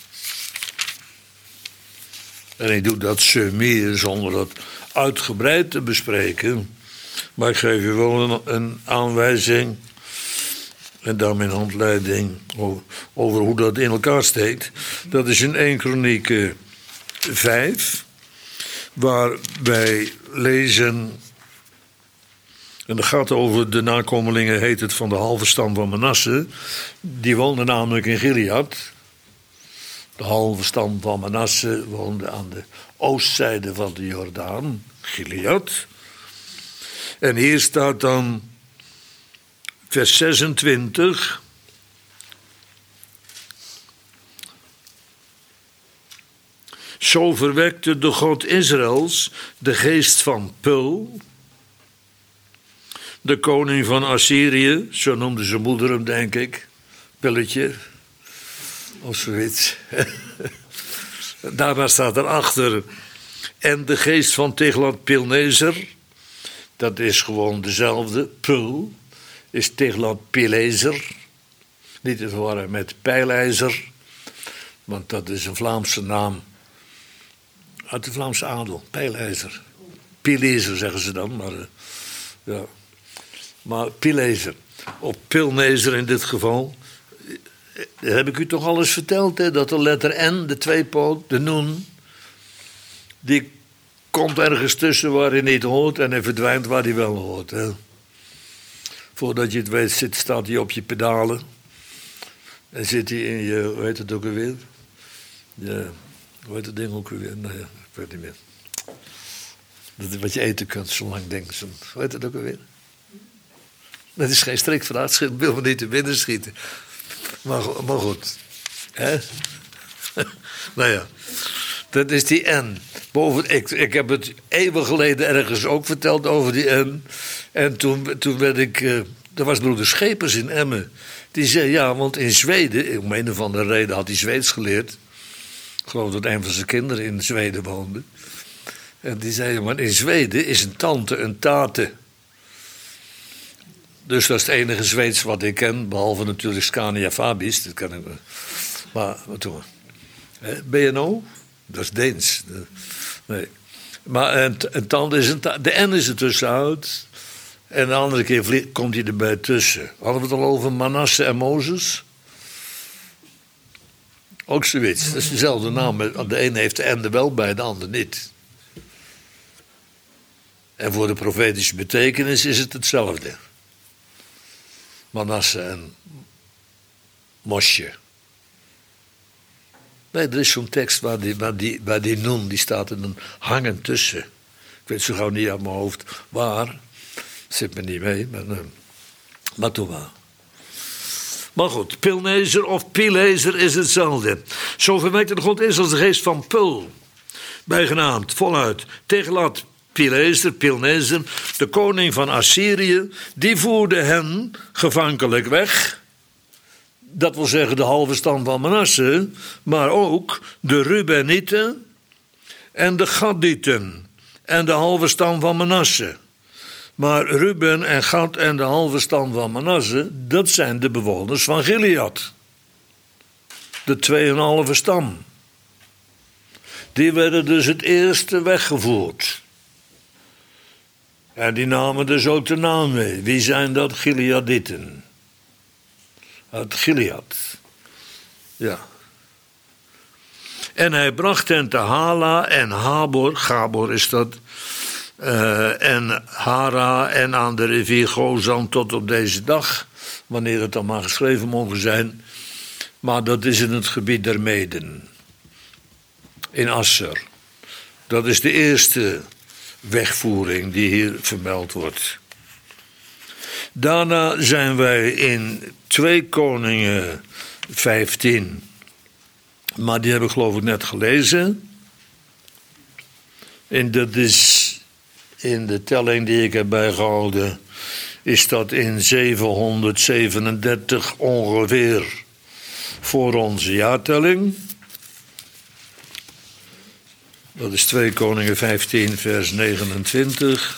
En ik doe dat summier zonder dat uitgebreid te bespreken. Maar ik geef u wel een, een aanwijzing en daarmee een handleiding over, over hoe dat in elkaar steekt. Dat is in eerste Kronieken vijf, waar wij lezen, en dat gaat over de nakomelingen, heet het, van de halve stam van Manasse. Die woonden namelijk in Gilead. De halve stam van Manasse woonde aan de oostzijde van de Jordaan. Gilead. En hier staat dan vers zesentwintig. Zo verwekte de God Israëls de geest van Pul, de koning van Assyrië, zo noemde zijn moeder hem, denk ik, Pilletje, of zoiets. Daarna staat erachter, en de geest van Tiglat-Pilneser, dat is gewoon dezelfde, Pul, is Tiglat-Pileser, niet te verwarren met Pijlijzer, want dat is een Vlaamse naam. Uit de Vlaamse adel, Pijlijzer. Pilezer zeggen ze dan, maar uh, ja. Maar Pilezer, of Pilnezer in dit geval. Dat heb ik u toch al eens verteld, hè, dat de letter N, de tweepoot, de noen, die komt ergens tussen waar hij niet hoort en hij verdwijnt waar hij wel hoort. Hè. Voordat je het weet zit, staat hij op je pedalen en zit hij in je, hoe heet het ook alweer? Ja, hoe heet het ding ook alweer? Nou ja, ik weet niet meer. Dat is wat je eten kunt, zo lang denken ze. Hoe heet het ook alweer? Dat is geen strik van uitschip, wil me niet te binnen schieten. Maar, maar goed. Hè? Nou ja, dat is die N. Boven, ik, ik heb het eeuwen geleden ergens ook verteld over die N. En toen, toen werd ik... Uh, er was broeder Schepers in Emmen. Die zei, ja, want in Zweden... om een of andere reden had hij Zweeds geleerd. Ik geloof dat een van zijn kinderen in Zweden woonde. En die zei, maar in Zweden is een tante een tate. Dus dat is het enige Zweeds wat ik ken. Behalve natuurlijk Scania Fabis. Dat kan ik. Maar wat doen we? B N O? Dat is Deens. Nee. Maar een, een tante is een tante. De N is er tussenuit. En de andere keer vlieg, komt hij erbij tussen. Hadden we het al over Manasse en Mozes? Ook zoiets. Dat is dezelfde naam. De ene heeft de N er wel bij, de ander niet. En voor de profetische betekenis is het hetzelfde. Manasse en Mosje. Nee, er is zo'n tekst waar die, waar die, waar die noen, die staat er dan hangen tussen. Ik weet zo gauw niet uit mijn hoofd waar. Zit me niet mee, maar, uh, maar toch wel. Maar goed, Pilnezer of Pilezer is hetzelfde. Zo verwekte de God Israëls de geest van Pul, bijgenaamd, voluit, Tiglat Pileser, Pilnezer, de koning van Assyrië, die voerde hen gevankelijk weg. Dat wil zeggen de halve stam van Manasse, maar ook de Rubenieten en de Gadieten en de halve stam van Manasse. Maar Ruben en Gad en de halve stam van Manasse, dat zijn de bewoners van Gilead. De tweeënhalve stam. Die werden dus het eerste weggevoerd. En die namen dus ook de naam mee. Wie zijn dat? Gileadieten. Uit Gilead. Ja. En hij bracht hen te Hala en Habor. Gabor is dat. Uh, en Hara en aan de rivier Gozan tot op deze dag. Wanneer het dan maar geschreven mogen zijn. Maar dat is in het gebied der Meden. In Asser. Dat is de eerste wegvoering die hier vermeld wordt. Daarna zijn wij in twee Koningen vijftien. Maar die heb ik geloof ik net gelezen. En dat is in de telling die ik heb bijgehouden, is dat in zevenhonderdzevenendertig ongeveer voor onze jaartelling. Dat is twee Koningen vijftien, vers negenentwintig.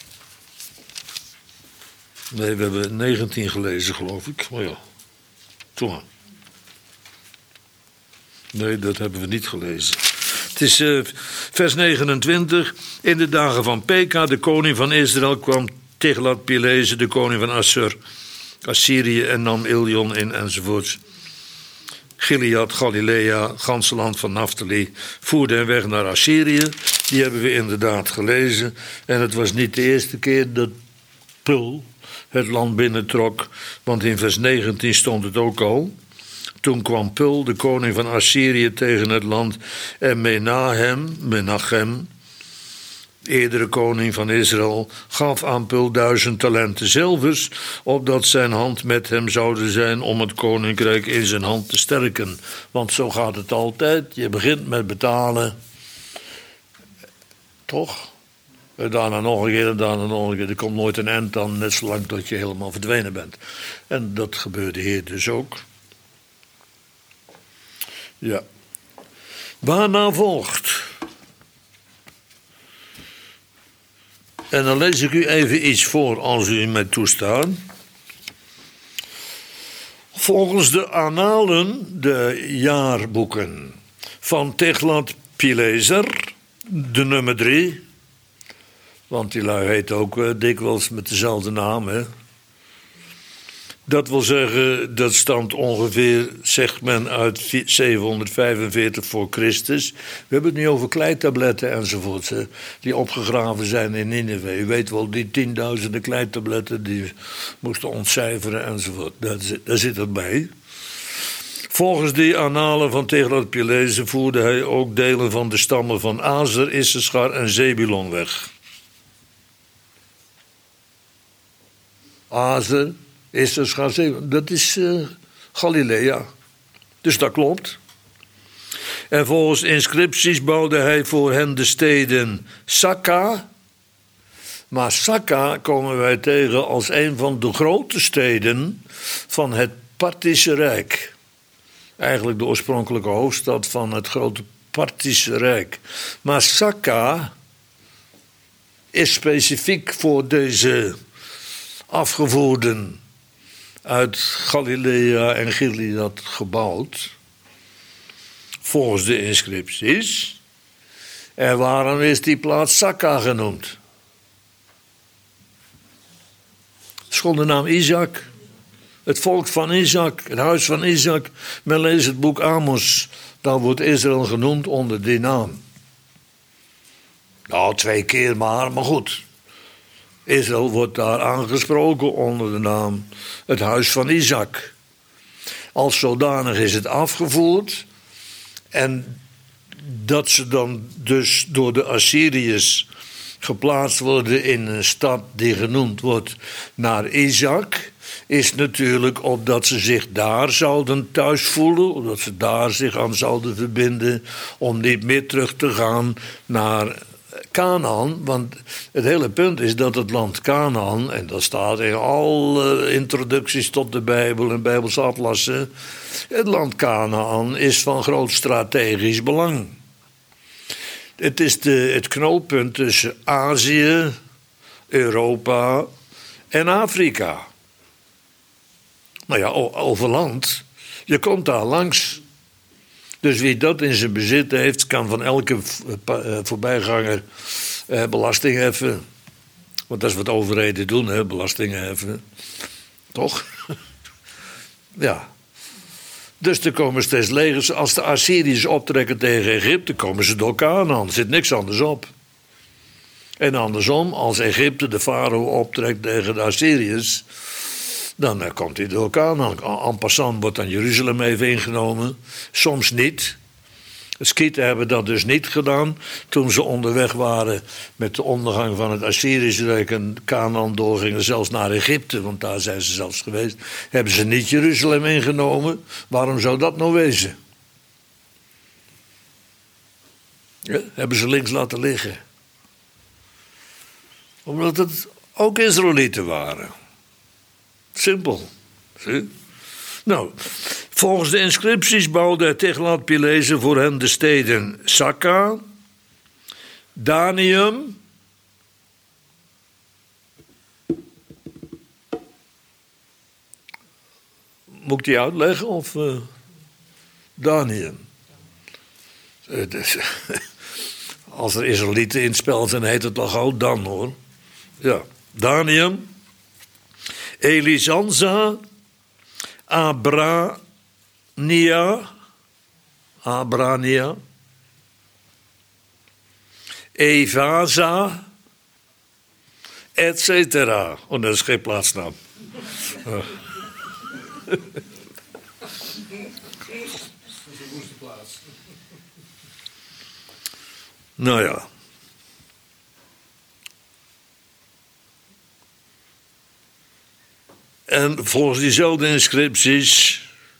Nee, we hebben negentien gelezen, geloof ik. Maar ja, toen maar. Nee, dat hebben we niet gelezen. Het is uh, vers negenentwintig. In de dagen van Peka, de koning van Israël, kwam Tiglat-Pileser, de koning van Assur, Assyrië, en nam Ilion in enzovoorts. Gilead, Galilea, ganse land van Naphtali, voerde hen weg naar Assyrië. Die hebben we inderdaad gelezen. En het was niet de eerste keer dat Pul het land binnentrok, want in vers negentien stond het ook al. Toen kwam Pul, de koning van Assyrië, tegen het land en Menahem, Menachem, eerdere koning van Israël, gaf aan Pul duizend talenten zilvers, opdat zijn hand met hem zouden zijn om het koninkrijk in zijn hand te sterken. Want zo gaat het altijd. Je begint met betalen. Toch? En daarna nog een keer en daarna nog een keer. Er komt nooit een eind aan, net zolang tot je helemaal verdwenen bent. En dat gebeurde hier dus ook. Ja. Waarna volgt. En dan lees ik u even iets voor als u mij toestaat. Volgens de annalen, de jaarboeken van Tiglat-Pileser, de nummer drie. Want die lui heet ook uh, dikwijls met dezelfde naam, hè. Dat wil zeggen, dat stamt ongeveer, zegt men, uit zevenhonderdvijfenveertig voor Christus. We hebben het nu over kleitabletten enzovoort, hè, die opgegraven zijn in Nineve. U weet wel, die tienduizenden kleitabletten die moesten ontcijferen enzovoort. Daar zit, daar zit het bij. Volgens die annalen van Tiglat-Pileser voerde hij ook delen van de stammen van Azer, Issachar en Zebulon weg. Azer, Issachar, Zebulon, dat is uh, Galilea. Dus dat klopt. En volgens inscripties bouwde hij voor hen de steden Sakka. Maar Sakka komen wij tegen als een van de grote steden van het Parthische Rijk. Eigenlijk de oorspronkelijke hoofdstad van het grote Parthische Rijk. Maar Sakka is specifiek voor deze afgevoerden uit Galilea en Gilead gebouwd. Volgens de inscripties. En waarom is die plaats Sakka genoemd? Het is gewoon de naam Isaac. Het volk van Isaac, het huis van Isaac. Men leest het boek Amos. Daar wordt Israël genoemd onder die naam. Nou, twee keer maar, maar goed. Israël wordt daar aangesproken onder de naam het huis van Isaac. Als zodanig is het afgevoerd. En dat ze dan dus door de Assyriërs geplaatst worden in een stad die genoemd wordt naar Isaac, is natuurlijk opdat ze zich daar zouden thuis voelen, omdat ze daar zich aan zouden verbinden, om niet meer terug te gaan naar Kanaan. Want het hele punt is dat het land Kanaan, en dat staat in alle introducties tot de Bijbel en Bijbelse atlassen, het land Kanaan is van groot strategisch belang. Het is de, het knooppunt tussen Azië, Europa en Afrika. Nou ja, over land. Je komt daar langs. Dus wie dat in zijn bezit heeft, kan van elke voorbijganger eh, belasting heffen. Want dat is wat overheden doen, hè, belastingen heffen. Toch? Ja. Dus er komen steeds legers. Als de Assyriërs optrekken tegen Egypte, komen ze door Kanaan. Er zit niks anders op. En andersom, als Egypte de farao optrekt tegen de Assyriërs, dan uh, komt hij door Kanaan. En passant wordt dan Jeruzalem even ingenomen. Soms niet. De Skieten hebben dat dus niet gedaan. Toen ze onderweg waren met de ondergang van het Assyrische Rijk en Kanaan doorgingen, zelfs naar Egypte, want daar zijn ze zelfs geweest, hebben ze niet Jeruzalem ingenomen. Waarom zou dat nou wezen? Ja, hebben ze links laten liggen. Omdat het ook Israëlieten waren. Simpel. Zie? Nou, volgens de inscripties bouwde Tiglat-Pileser voor hen de steden Sakka, Danium, moet ik die uitleggen of uh, Danium? Uh, dus, als er Israëlieten in het spel zijn, heet het toch ook dan, hoor. Ja, Danium, Elisanza, Abrania, Abrania, Evaza, et cetera. Oh, dat is geen plaatsnaam. Uh. Dat is een woeste plaats. Nou ja. En volgens diezelfde inscripties,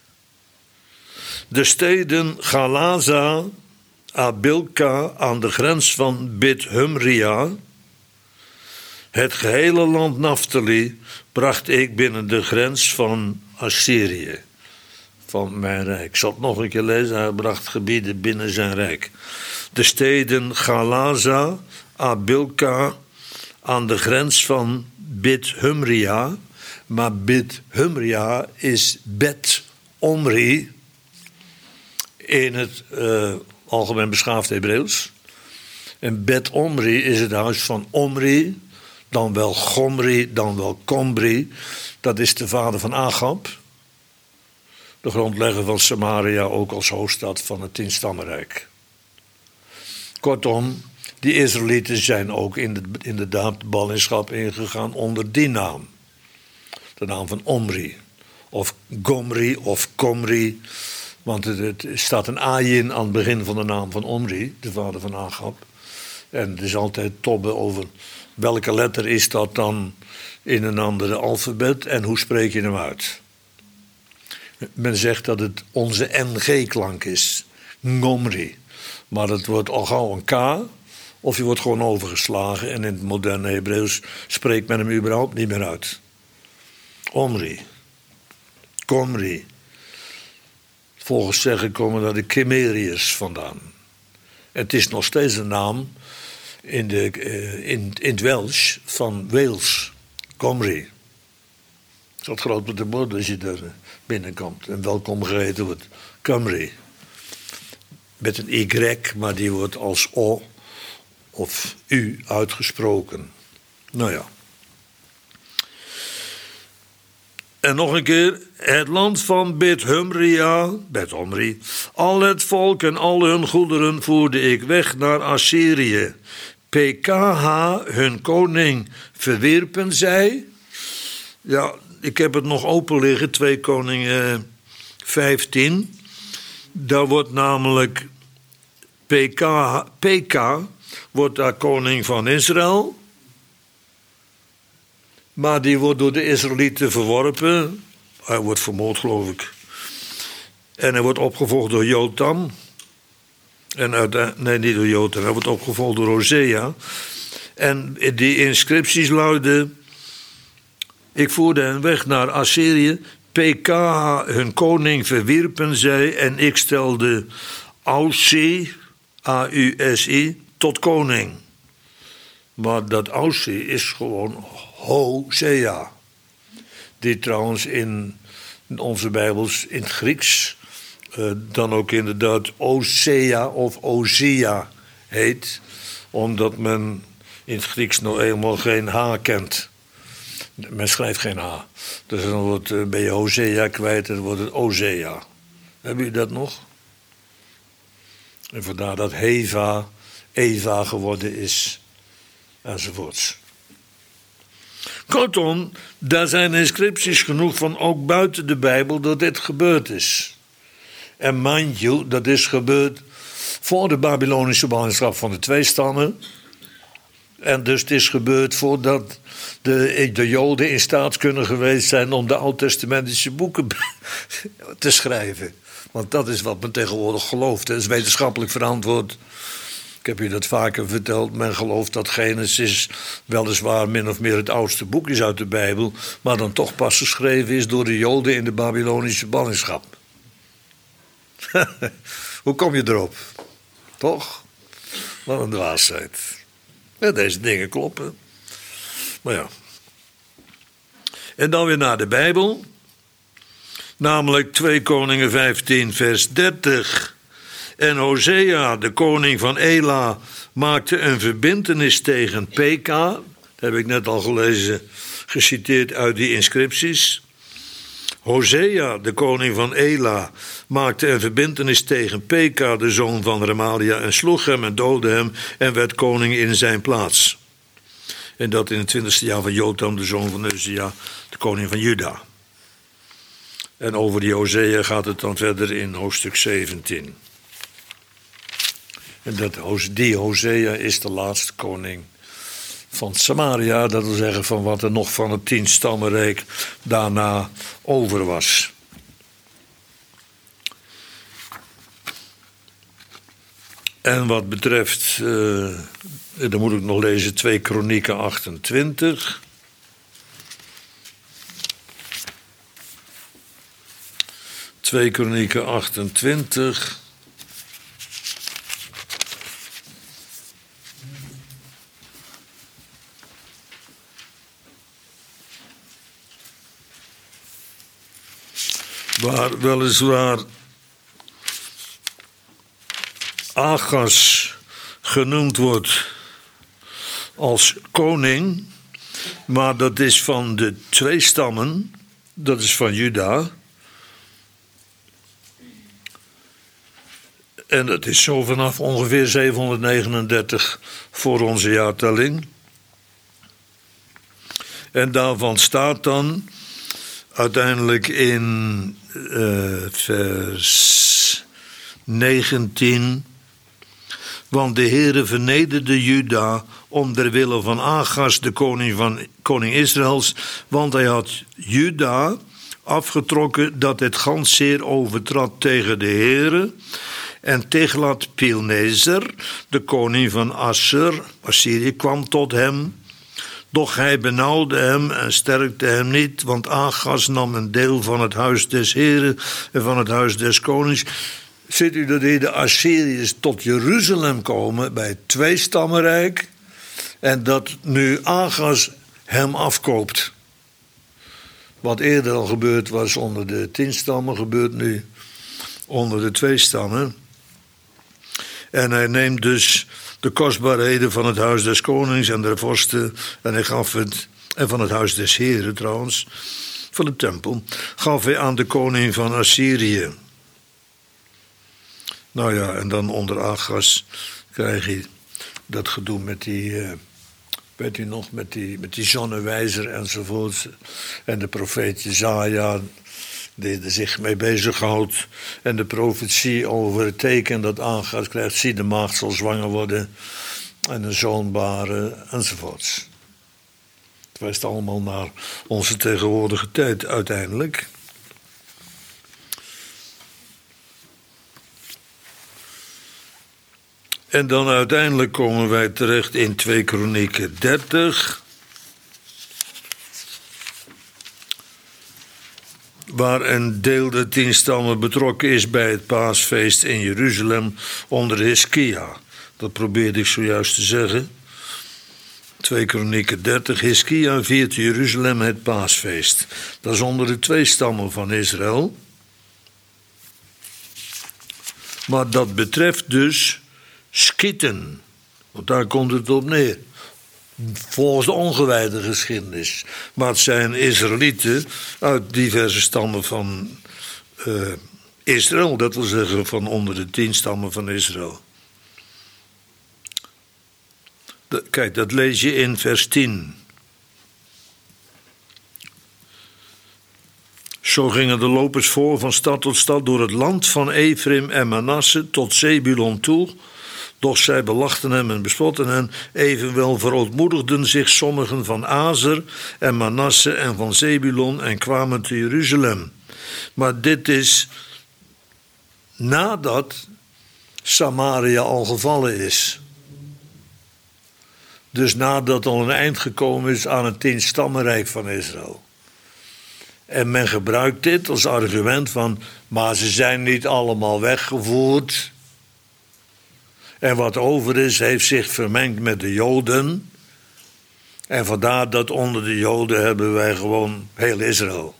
de steden Galaza, Abilka aan de grens van Bit-Humria, het gehele land Naphtali, bracht ik binnen de grens van Assyrië, van mijn rijk. Ik zal het nog een keer lezen, hij bracht gebieden binnen zijn rijk. De steden Galaza, Abilka aan de grens van Bit-Humria, maar Bit-Humria is Bet-Omri in het uh, algemeen beschaafd Hebreeuws. En Bet-Omri is het huis van Omri, dan wel Gomri, dan wel Komri. Dat is de vader van Agab, de grondlegger van Samaria, ook als hoofdstad van het tienstammenrijk. Kortom, die Israëlieten zijn ook in de, inderdaad de ballingschap ingegaan onder die naam. De naam van Omri, of Gomri, of Komri. Want het, het staat een ayin aan het begin van de naam van Omri, de vader van Agab. En het is altijd tobben over welke letter is dat dan in een andere alfabet en hoe spreek je hem uit. Men zegt dat het onze N G-klank is, Gomri. Maar het wordt al gauw een K, of je wordt gewoon overgeslagen. En in het moderne Hebreeuws spreekt men hem überhaupt niet meer uit. Omri, Komri. Volgens zeggen komen daar de Kemeriërs vandaan. Het is nog steeds een naam in, de, in, in het Welsh van Wales, Komri. Dat groot met de bord als je er binnenkomt en welkom geheten wordt, Cymru. Met een Y, maar die wordt als O of U uitgesproken. Nou ja. En nog een keer, het land van Bet-Humria, Bet-Omri, al het volk en al hun goederen voerde ik weg naar Assyrië. P K H, hun koning, verwierpen zij. Ja, ik heb het nog open liggen, twee Koningen vijftien. Daar wordt namelijk P K, P K wordt daar koning van Israël. Maar die wordt door de Israëlieten verworpen. Hij wordt vermoord, geloof ik. En hij wordt opgevolgd door Jotam. En uit, nee, niet door Jotam. Hij wordt opgevolgd door Hosea. En die inscripties luiden: ik voerde hen weg naar Assyrië. P K H, hun koning, verwierpen zij. En ik stelde Ausi, A U S I, tot koning. Maar dat Ausi is gewoon Hosea. Die trouwens in onze Bijbels in het Grieks uh, dan ook inderdaad Osea of Osia heet. Omdat men in het Grieks nog eenmaal geen H kent. Men schrijft geen H. Dus dan wordt, uh, ben je Hosea kwijt en dan wordt het Osea. Hebben jullie dat nog? En vandaar dat Heva Eva geworden is. Enzovoorts. Kortom, daar zijn inscripties genoeg van ook buiten de Bijbel dat dit gebeurd is. En mind you, dat is gebeurd voor de Babylonische ballingschap van de twee stammen. En dus het is gebeurd voordat de, de Joden in staat kunnen geweest zijn om de Oud-testamentische boeken te schrijven. Want dat is wat men tegenwoordig gelooft. Dat is wetenschappelijk verantwoord. Ik heb je dat vaker verteld. Men gelooft dat Genesis weliswaar min of meer het oudste boek is uit de Bijbel, maar dan toch pas geschreven is door de Joden in de Babylonische ballingschap. Hoe kom je erop? Toch? Wat een dwaasheid. Ja, deze dingen kloppen. Maar ja. En dan weer naar de Bijbel. Namelijk twee Koningen vijftien vers dertig. En Hosea, de koning van Ela, maakte een verbintenis tegen P K. Dat heb ik net al gelezen, geciteerd uit die inscripties. Hosea, de koning van Ela, maakte een verbintenis tegen P K, de zoon van Remalia, en sloeg hem en doodde hem en werd koning in zijn plaats. En dat in het twintigste jaar van Jotam, de zoon van Uzia, de koning van Juda. En over die Hosea gaat het dan verder in hoofdstuk zeventien. En dat, die Hosea is de laatste koning van Samaria, dat wil zeggen van wat er nog van het tienstammenrijk daarna over was. En wat betreft, uh, dan moet ik nog lezen, twee Kronieken achtentwintig. twee Kronieken achtentwintig. Waar weliswaar Achaz genoemd wordt als koning, maar dat is van de twee stammen, dat is van Juda. En dat is zo vanaf ongeveer zevenhonderdnegenendertig voor onze jaartelling. En daarvan staat dan uiteindelijk in uh, vers negentien... Want de Heere vernederde Juda om der wille van Achaz, de koning van koning Israëls, want hij had Juda afgetrokken dat het gans zeer overtrad tegen de Heere. En Teglat-Pilneser, de koning van Assur, Assyrië, kwam tot hem. Doch hij benauwde hem en sterkte hem niet, want Achaz nam een deel van het huis des Heren en van het huis des konings. Ziet u dat hier de Assyriërs tot Jeruzalem komen bij het tweestammenrijk en dat nu Achaz hem afkoopt. Wat eerder al gebeurd was onder de tien stammen, gebeurt nu onder de twee stammen. En hij neemt dus de kostbaarheden van het huis des konings en der vorsten, en hij gaf het, en van het huis des Heren trouwens, van de tempel, gaf hij aan de koning van Assyrië. Nou ja, en dan onder Achaz krijg je dat gedoe met die, uh, weet u nog, met die, met die zonnewijzer enzovoort. En de profeet Jesaja, die er zich mee bezighoudt. En de profetie over het teken dat Achaz krijgt, zie de maagd zal zwanger worden en een zoon baren enzovoorts. Het wijst allemaal naar onze tegenwoordige tijd uiteindelijk. En dan uiteindelijk komen wij terecht in twee Kronieken dertig. Waar een deel der tien stammen betrokken is bij het paasfeest in Jeruzalem onder Hiskia. Dat probeerde ik zojuist te zeggen. twee Kronieken dertig. Hiskia viert Jeruzalem het paasfeest. Dat is onder de twee stammen van Israël. Maar dat betreft dus Schieten, want daar komt het op neer. Volgens de ongewijde geschiedenis. Maar het zijn Israëlieten uit diverse stammen van uh, Israël. Dat wil zeggen van onder de tien stammen van Israël. De, kijk, dat lees je in vers tien. Zo gingen de lopers voor van stad tot stad door het land van Ephraim en Manasse tot Zebulon toe. Doch zij belachten hem en bespotten hem, evenwel verootmoedigden zich sommigen van Azer en Manasse en van Zebulon en kwamen te Jeruzalem. Maar dit is nadat Samaria al gevallen is. Dus nadat al een eind gekomen is aan het tienstammenrijk van Israël. En men gebruikt dit als argument van, maar ze zijn niet allemaal weggevoerd. En wat over is, heeft zich vermengd met de Joden. En vandaar dat onder de Joden hebben wij gewoon heel Israël.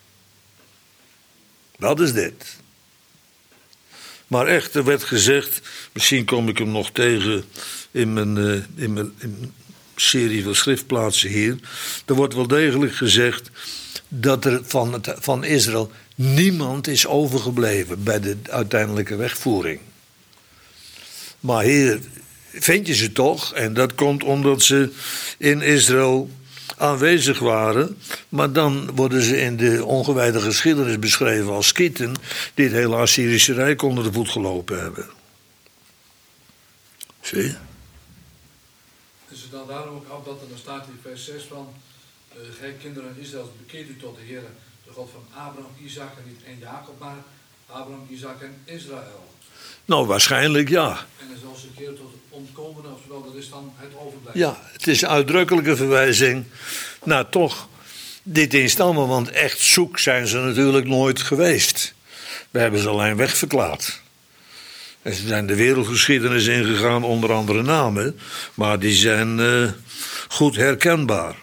Dat is dit. Maar echt, er werd gezegd, misschien kom ik hem nog tegen in mijn, uh, in mijn, in mijn serie van schriftplaatsen hier. Er wordt wel degelijk gezegd dat er van, het, van Israël niemand is overgebleven bij de uiteindelijke wegvoering. Maar hier vind je ze toch, en dat komt omdat ze in Israël aanwezig waren. Maar dan worden ze in de ongewijde geschiedenis beschreven als Schieten die het hele Assyrische Rijk onder de voet gelopen hebben. Zie je? Dus het dan daarom ook af dat er dan staat in vers zes van, uh, gij kinderen Israëls, bekeert u tot de Heer, de God van Abraham, Isaac en niet en Jacob, maar Abraham, Isaac en Israël. Nou, waarschijnlijk ja. En dan zal ze keren tot het ontkomene, oftewel dat is dan het overblijven. Ja, het is een uitdrukkelijke verwijzing naar toch dit in stammen, want echt zoek zijn ze natuurlijk nooit geweest. We hebben ze alleen wegverklaard. En ze zijn de wereldgeschiedenis ingegaan onder andere namen, maar die zijn uh, goed herkenbaar.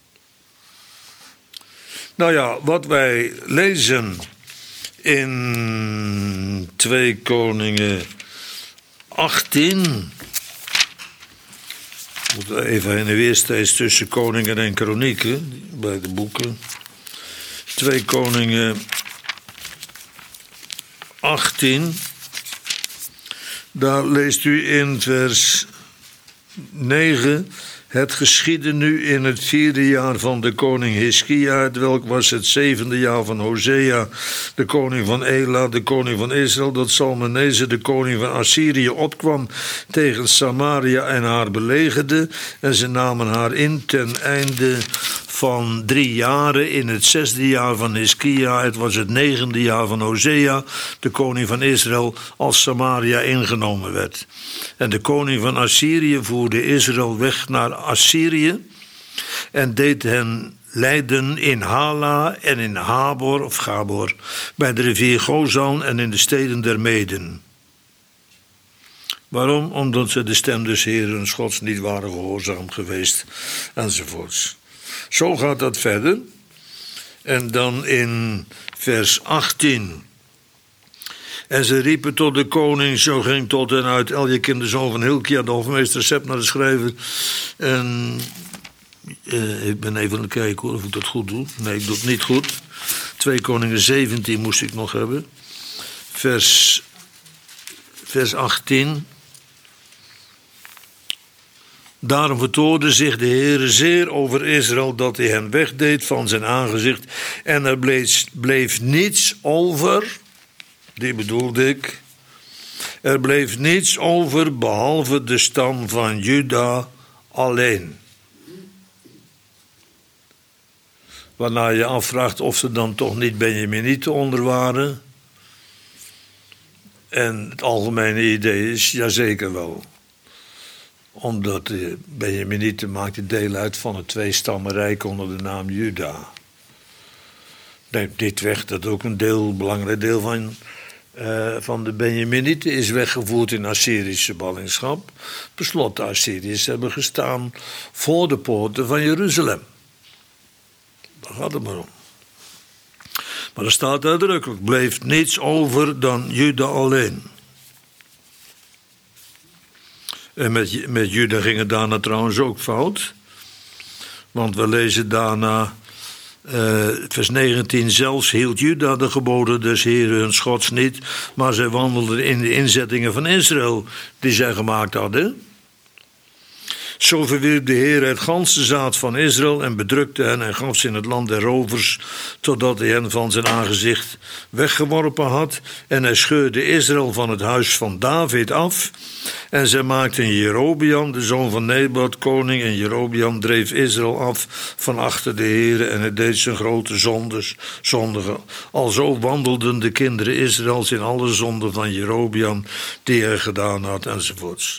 Nou ja, wat wij lezen in twee Koningen achttien. Ik moet even heen en weer steeds tussen Koningen en Kronieken bij de boeken. twee Koningen achttien. Daar leest u in vers negen. Het geschiedde nu in het vierde jaar van de koning Hiskia, het welk was het zevende jaar van Hosea, de koning van Ela, de koning van Israël, dat Salmaneser, de koning van Assyrië, opkwam tegen Samaria en haar belegerde. En ze namen haar in ten einde van drie jaren in het zesde jaar van Hiskia. Het was het negende jaar van Hosea, de koning van Israël, als Samaria ingenomen werd. En de koning van Assyrië voerde Israël weg naar Assyrië en deed hen leiden in Hala en in Habor of Gabor, bij de rivier Gozan en in de steden der Meden. Waarom? Omdat ze de stem des Heeren Gods niet waren gehoorzaam geweest, enzovoorts. Zo gaat dat verder. En dan in vers achttien. En ze riepen tot de koning, zo ging tot hen uit Eljekim, de zoon van Hilkia, de hofmeester Sebna, de schrijver. En uh, ik ben even aan het kijken hoor, of ik dat goed doe. Nee, ik doe het niet goed. twee Koningen zeventien moest ik nog hebben. Vers, vers achttien. Daarom vertoorde zich de Heere zeer over Israël, dat hij hen wegdeed van zijn aangezicht. En er bleef, bleef niets over, die bedoelde ik, er bleef niets over behalve de stam van Juda alleen. Waarna je afvraagt of ze dan toch niet Benjaminieten onder waren. En het algemene idee is, jazeker wel. Omdat de Benjaminieten maakten deel uit van het tweestammenrijk onder de naam Juda. Neemt niet weg dat ook een deel, een belangrijk deel van, uh, van de Benjaminieten is weggevoerd in Assyrische ballingschap. Per slot, de Assyriërs hebben gestaan voor de poorten van Jeruzalem. Daar gaat het maar om. Maar er staat uitdrukkelijk, bleef niets over dan Juda alleen. En met, met Juda ging het daarna trouwens ook fout. Want we lezen daarna, uh, vers negentien, zelfs hield Juda de geboden des Heeren hun Gods niet, maar zij wandelden in de inzettingen van Israël die zij gemaakt hadden. Zo verwierp de Heer het ganse zaad van Israël en bedrukte hen en gaf ze in het land der rovers, totdat hij hen van zijn aangezicht weggeworpen had. En hij scheurde Israël van het huis van David af. En zij maakten Jerobeam, de zoon van Nebat, koning. En Jerobeam dreef Israël af van achter de Heer en het deed zijn grote zondes, zondigen. Alzo wandelden de kinderen Israëls in alle zonden van Jerobeam die hij gedaan had, enzovoorts.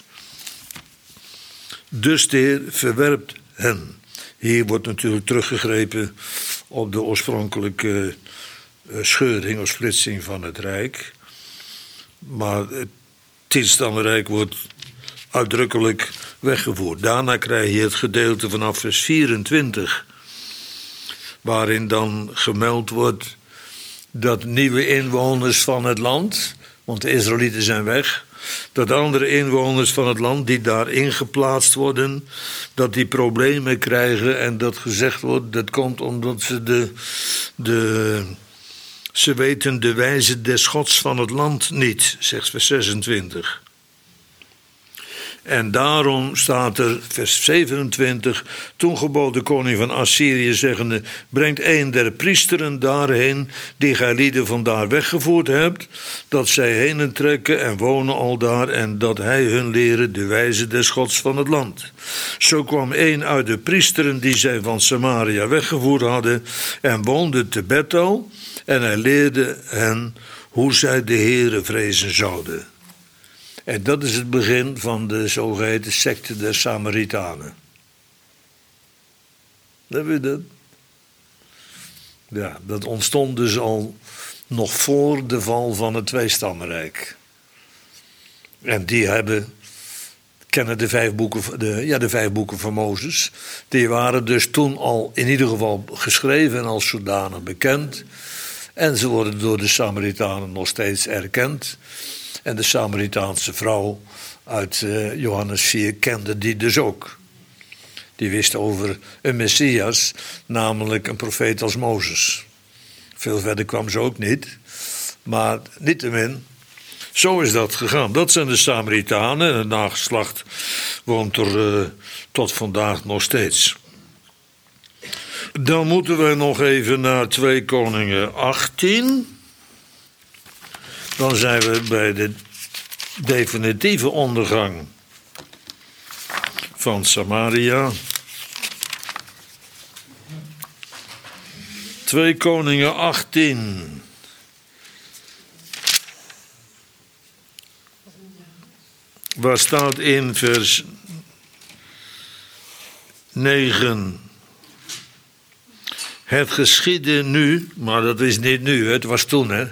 Dus de Heer verwerpt hen. Hier wordt natuurlijk teruggegrepen op de oorspronkelijke scheuring of splitsing van het Rijk. Maar het tienstammenrijk wordt uitdrukkelijk weggevoerd. Daarna krijg je het gedeelte vanaf vers vierentwintig, waarin dan gemeld wordt dat nieuwe inwoners van het land, want de Israëlieten zijn weg, dat andere inwoners van het land die daar ingeplaatst worden, dat die problemen krijgen en dat gezegd wordt, dat komt omdat ze de, de ze weten de wijze des Gods van het land niet, zegt vers zesentwintig. En daarom staat er, vers zevenentwintig... Toen gebood de koning van Assyrië, zeggende... Brengt een der priesteren daarheen, die gij lieden vandaar weggevoerd hebt... dat zij heen trekken en wonen aldaar... en dat hij hun leren de wijze des Gods van het land. Zo kwam een uit de priesteren die zij van Samaria weggevoerd hadden... en woonde te Bethel... en hij leerde hen hoe zij de Heere vrezen zouden... En dat is het begin van de zogeheten secte der Samaritanen. Heb je dat? Ja, dat ontstond dus al nog voor de val van het tweestammenrijk. En die hebben, kennen de vijf boeken, de, ja, de vijf boeken van Mozes. Die waren dus toen al in ieder geval geschreven en als zodanig bekend. En ze worden door de Samaritanen nog steeds erkend. En de Samaritaanse vrouw uit uh, Johannes vier kende die dus ook. Die wist over een Messias, namelijk een profeet als Mozes. Veel verder kwam ze ook niet. Maar niettemin, zo is dat gegaan. Dat zijn de Samaritanen en het nageslacht woont er uh, tot vandaag nog steeds. Dan moeten we nog even naar twee Koningen achttien... Dan zijn we bij de definitieve ondergang van Samaria. twee Koningen achttien. Waar staat in vers negen... Het geschiedde nu, maar dat is niet nu, het was toen, hè.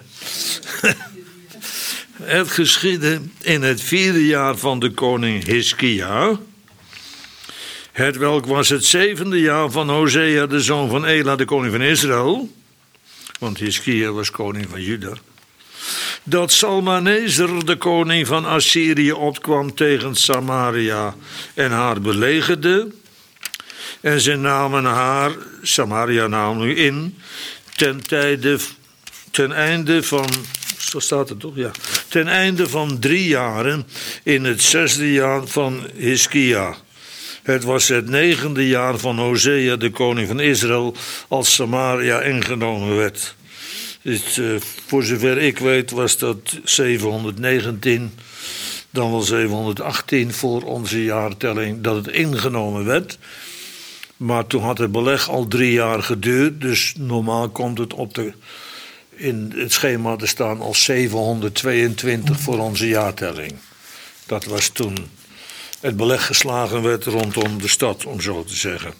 Het geschiedde in het vierde jaar van de koning Hiskia. Het welk was het zevende jaar van Hosea, de zoon van Ela, de koning van Israël. Want Hiskia was koning van Juda. Dat Salmaneser, de koning van Assyrië, opkwam tegen Samaria en haar belegerde. En ze namen haar, Samaria namelijk, in ten tijde, ten einde van... Zo staat het toch, ja. Ten einde van drie jaren in het zesde jaar van Hiskia. Het was het negende jaar van Hosea, de koning van Israël, als Samaria ingenomen werd. Dus, uh, voor zover ik weet was dat zevenhonderdnegentien, dan wel zevenhonderdachttien voor onze jaartelling, dat het ingenomen werd. Maar toen had het beleg al drie jaar geduurd, dus normaal komt het op de... in het schema te staan als zevenhonderdtweeëntwintig voor onze jaartelling. Dat was toen het beleg geslagen werd rondom de stad, om zo te zeggen.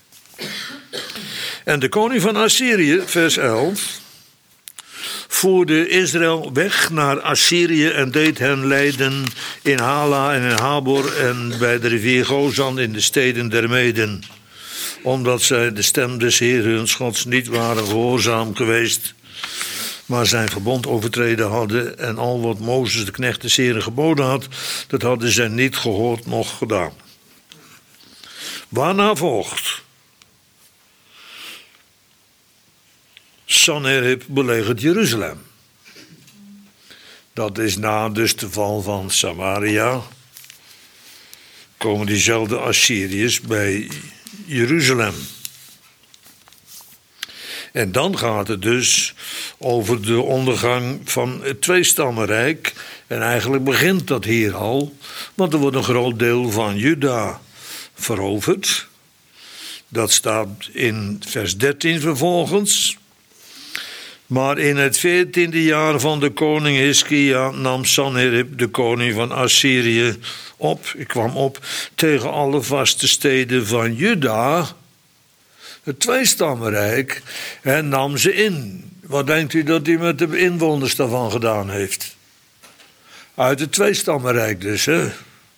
En de koning van Assyrië, vers elf... voerde Israël weg naar Assyrië en deed hen leiden in Hala en in Habor en bij de rivier Gozan in de steden der Meden. Omdat zij de stem des Heeren hun Gods niet waren gehoorzaam geweest, maar zijn verbond overtreden hadden en al wat Mozes de knecht des Heeren geboden had, dat hadden zij niet gehoord noch gedaan. Waarna volgt Sanherib belegert Jeruzalem. Dat is na dus de val van Samaria, komen diezelfde Assyriërs bij Jeruzalem. En dan gaat het dus over de ondergang van het tweestammenrijk. En eigenlijk begint dat hier al, want er wordt een groot deel van Juda veroverd. Dat staat in vers dertien vervolgens. Maar in het veertiende jaar van de koning Hiskia nam Sanherib, de koning van Assyrië, op, ik kwam op, tegen alle vaste steden van Juda, het tweestammenrijk, en nam ze in. Wat denkt u dat hij met de inwoners daarvan gedaan heeft? Uit het tweestammenrijk dus, hè?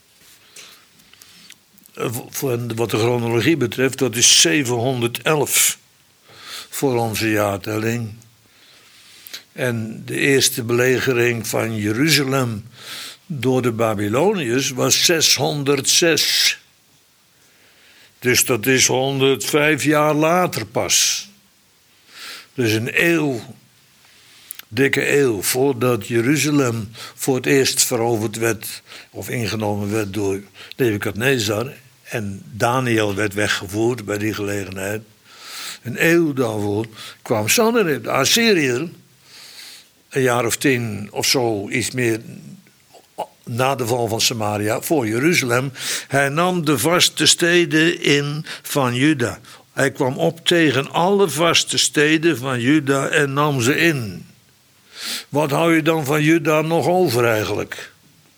Wat de chronologie betreft, dat is zevenhonderdelf voor onze jaartelling. En de eerste belegering van Jeruzalem door de Babyloniërs was zeshonderdzes. Dus dat is honderdvijf jaar later pas. Dus een eeuw dikke eeuw voordat Jeruzalem voor het eerst veroverd werd of ingenomen werd door Nebukadnezar en Daniel werd weggevoerd bij die gelegenheid. Een eeuw daarvoor kwam Sanherib, de Assyriër, een jaar of tien of zo, iets meer na de val van Samaria, voor Jeruzalem. Hij nam de vaste steden in van Juda. Hij kwam op tegen alle vaste steden van Juda en nam ze in. Wat hou je dan van Juda nog over eigenlijk?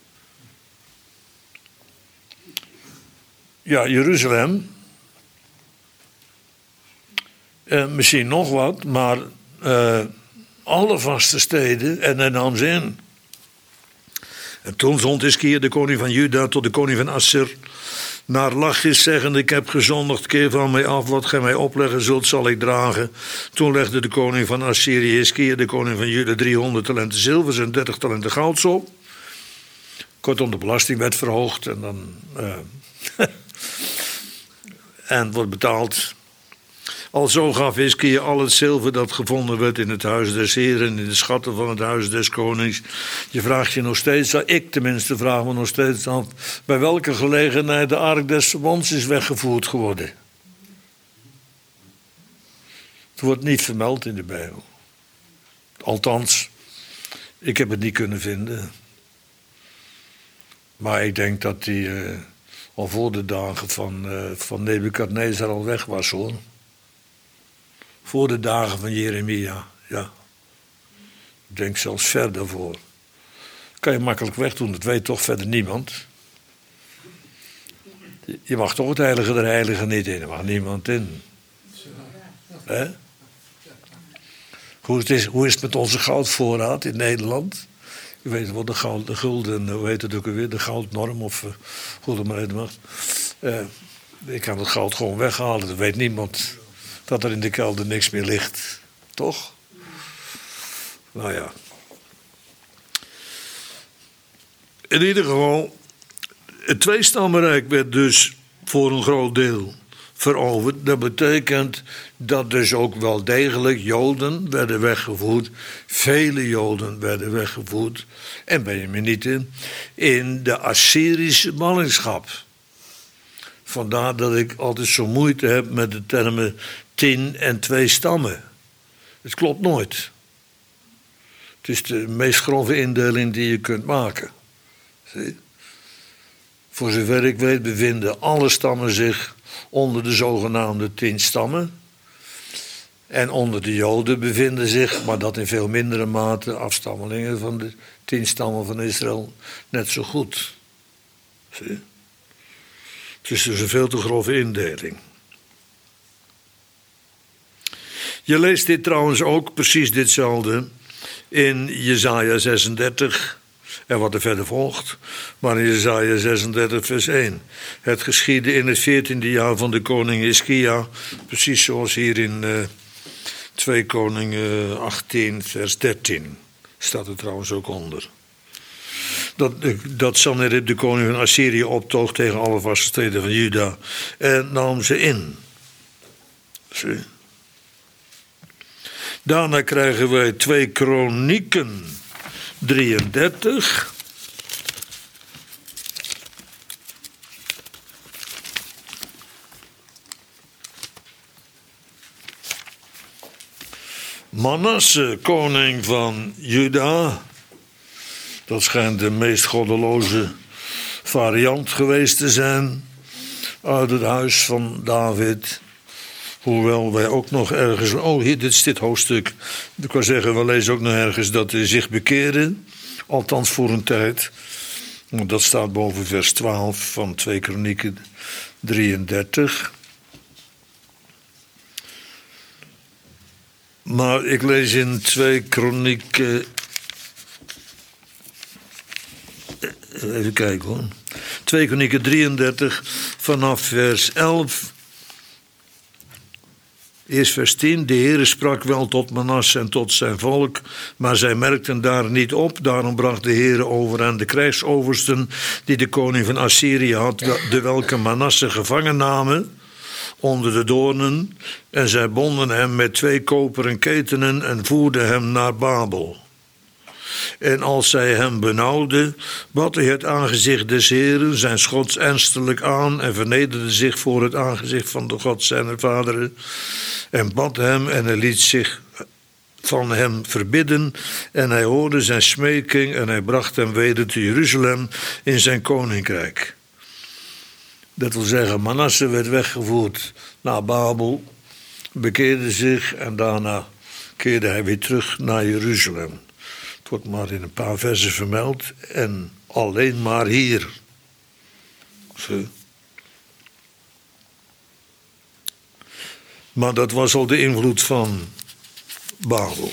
Ja, Jeruzalem. Uh, misschien nog wat, maar uh, alle vaste steden en hij nam ze in. En toen zond Hiskia, de koning van Juda, tot de koning van Assur naar Lachis, zeggende: ik heb gezondigd, keer van mij af, wat gij mij opleggen zult, zal ik dragen. Toen legde de koning van Assyrië Hiskia, de koning van Juda, driehonderd talenten zilvers en dertig talenten gouds op. Kortom, de belasting werd verhoogd en dan uh, en wordt betaald. Alzo gaf Hiskia al het zilver dat gevonden werd in het huis des Heren en in de schatten van het huis des konings. Je vraagt je nog steeds, ik tenminste vraag me nog steeds af, bij welke gelegenheid de ark des verbonds is weggevoerd geworden. Het wordt niet vermeld in de Bijbel. Althans, ik heb het niet kunnen vinden. Maar ik denk dat die uh, al voor de dagen van, uh, van Nebukadnezar al weg was, hoor. Voor de dagen van Jeremia, ja. Ik denk zelfs ver daarvoor. Kan je makkelijk wegdoen, dat weet toch verder niemand. Je mag toch het heilige der heiligen niet in, er mag niemand in. Hè? Hoe, het is, hoe is het met onze goudvoorraad in Nederland? U weet wel, de, goud, de gulden, hoe heet het ook alweer, de goudnorm of uh, hoe het maar heet mag. Uh, ik kan het goud gewoon weghalen, dat weet niemand. Dat er in de kelder niks meer ligt. Toch? Nou ja. In ieder geval, het tweestammenrijk werd dus voor een groot deel veroverd. Dat betekent dat dus ook wel degelijk Joden werden weggevoerd. Vele Joden werden weggevoerd. En Benjaminieten in de Assyrische ballingschap. Vandaar dat ik altijd zo moeite heb met de termen tien en twee stammen. Het klopt nooit. Het is de meest grove indeling die je kunt maken. Zie? Voor zover ik weet bevinden alle stammen zich onder de zogenaamde tien stammen. En onder de Joden bevinden zich, maar dat in veel mindere mate, afstammelingen van de tien stammen van Israël net zo goed. Zie? Het is dus een veel te grove indeling. Je leest dit trouwens ook, precies ditzelfde, in Jesaja zesendertig en wat er verder volgt. Maar in Jesaja zesendertig vers één. Het geschiedde in het veertiende jaar van de koning Hiskia, precies zoals hier in uh, twee Koningen achttien vers dertien. Staat er trouwens ook onder. Dat, dat Sanherib, de koning van Assyrië, optoog tegen alle vaste steden van Juda en nam ze in. Zie. Daarna krijgen wij twee Kronieken drieëndertig. Manasse, koning van Juda. Dat schijnt de meest goddeloze variant geweest te zijn uit het huis van David. Hoewel wij ook nog ergens... Oh, hier, dit is dit hoofdstuk. Ik kan zeggen, we lezen ook nog ergens dat hij zich bekeerde. Althans voor een tijd. Dat staat boven vers twaalf van twee Kronieken drieëndertig. Maar ik lees in twee Kronieken... Even kijken hoor. twee Kronieken drieëndertig vanaf vers elf... Eerst vers tien. De Heere sprak wel tot Manasse en tot zijn volk, maar zij merkten daar niet op. Daarom bracht de Heere over aan de krijgsoversten die de koning van Assyrië had, de welke Manasse gevangen namen onder de doornen. En zij bonden hem met twee koperen ketenen en voerden hem naar Babel. En als zij hem benauwde, bad hij het aangezicht des Heeren, zijn schots ernstelijk aan en vernederde zich voor het aangezicht van de God zijn vaderen en bad hem en hij liet zich van hem verbidden en hij hoorde zijn smeking en hij bracht hem weder te Jeruzalem in zijn koninkrijk. Dat wil zeggen, Manasse werd weggevoerd naar Babel, bekeerde zich en daarna keerde hij weer terug naar Jeruzalem. Het wordt maar in een paar versen vermeld en alleen maar hier. Zo. Maar dat was al de invloed van Babel.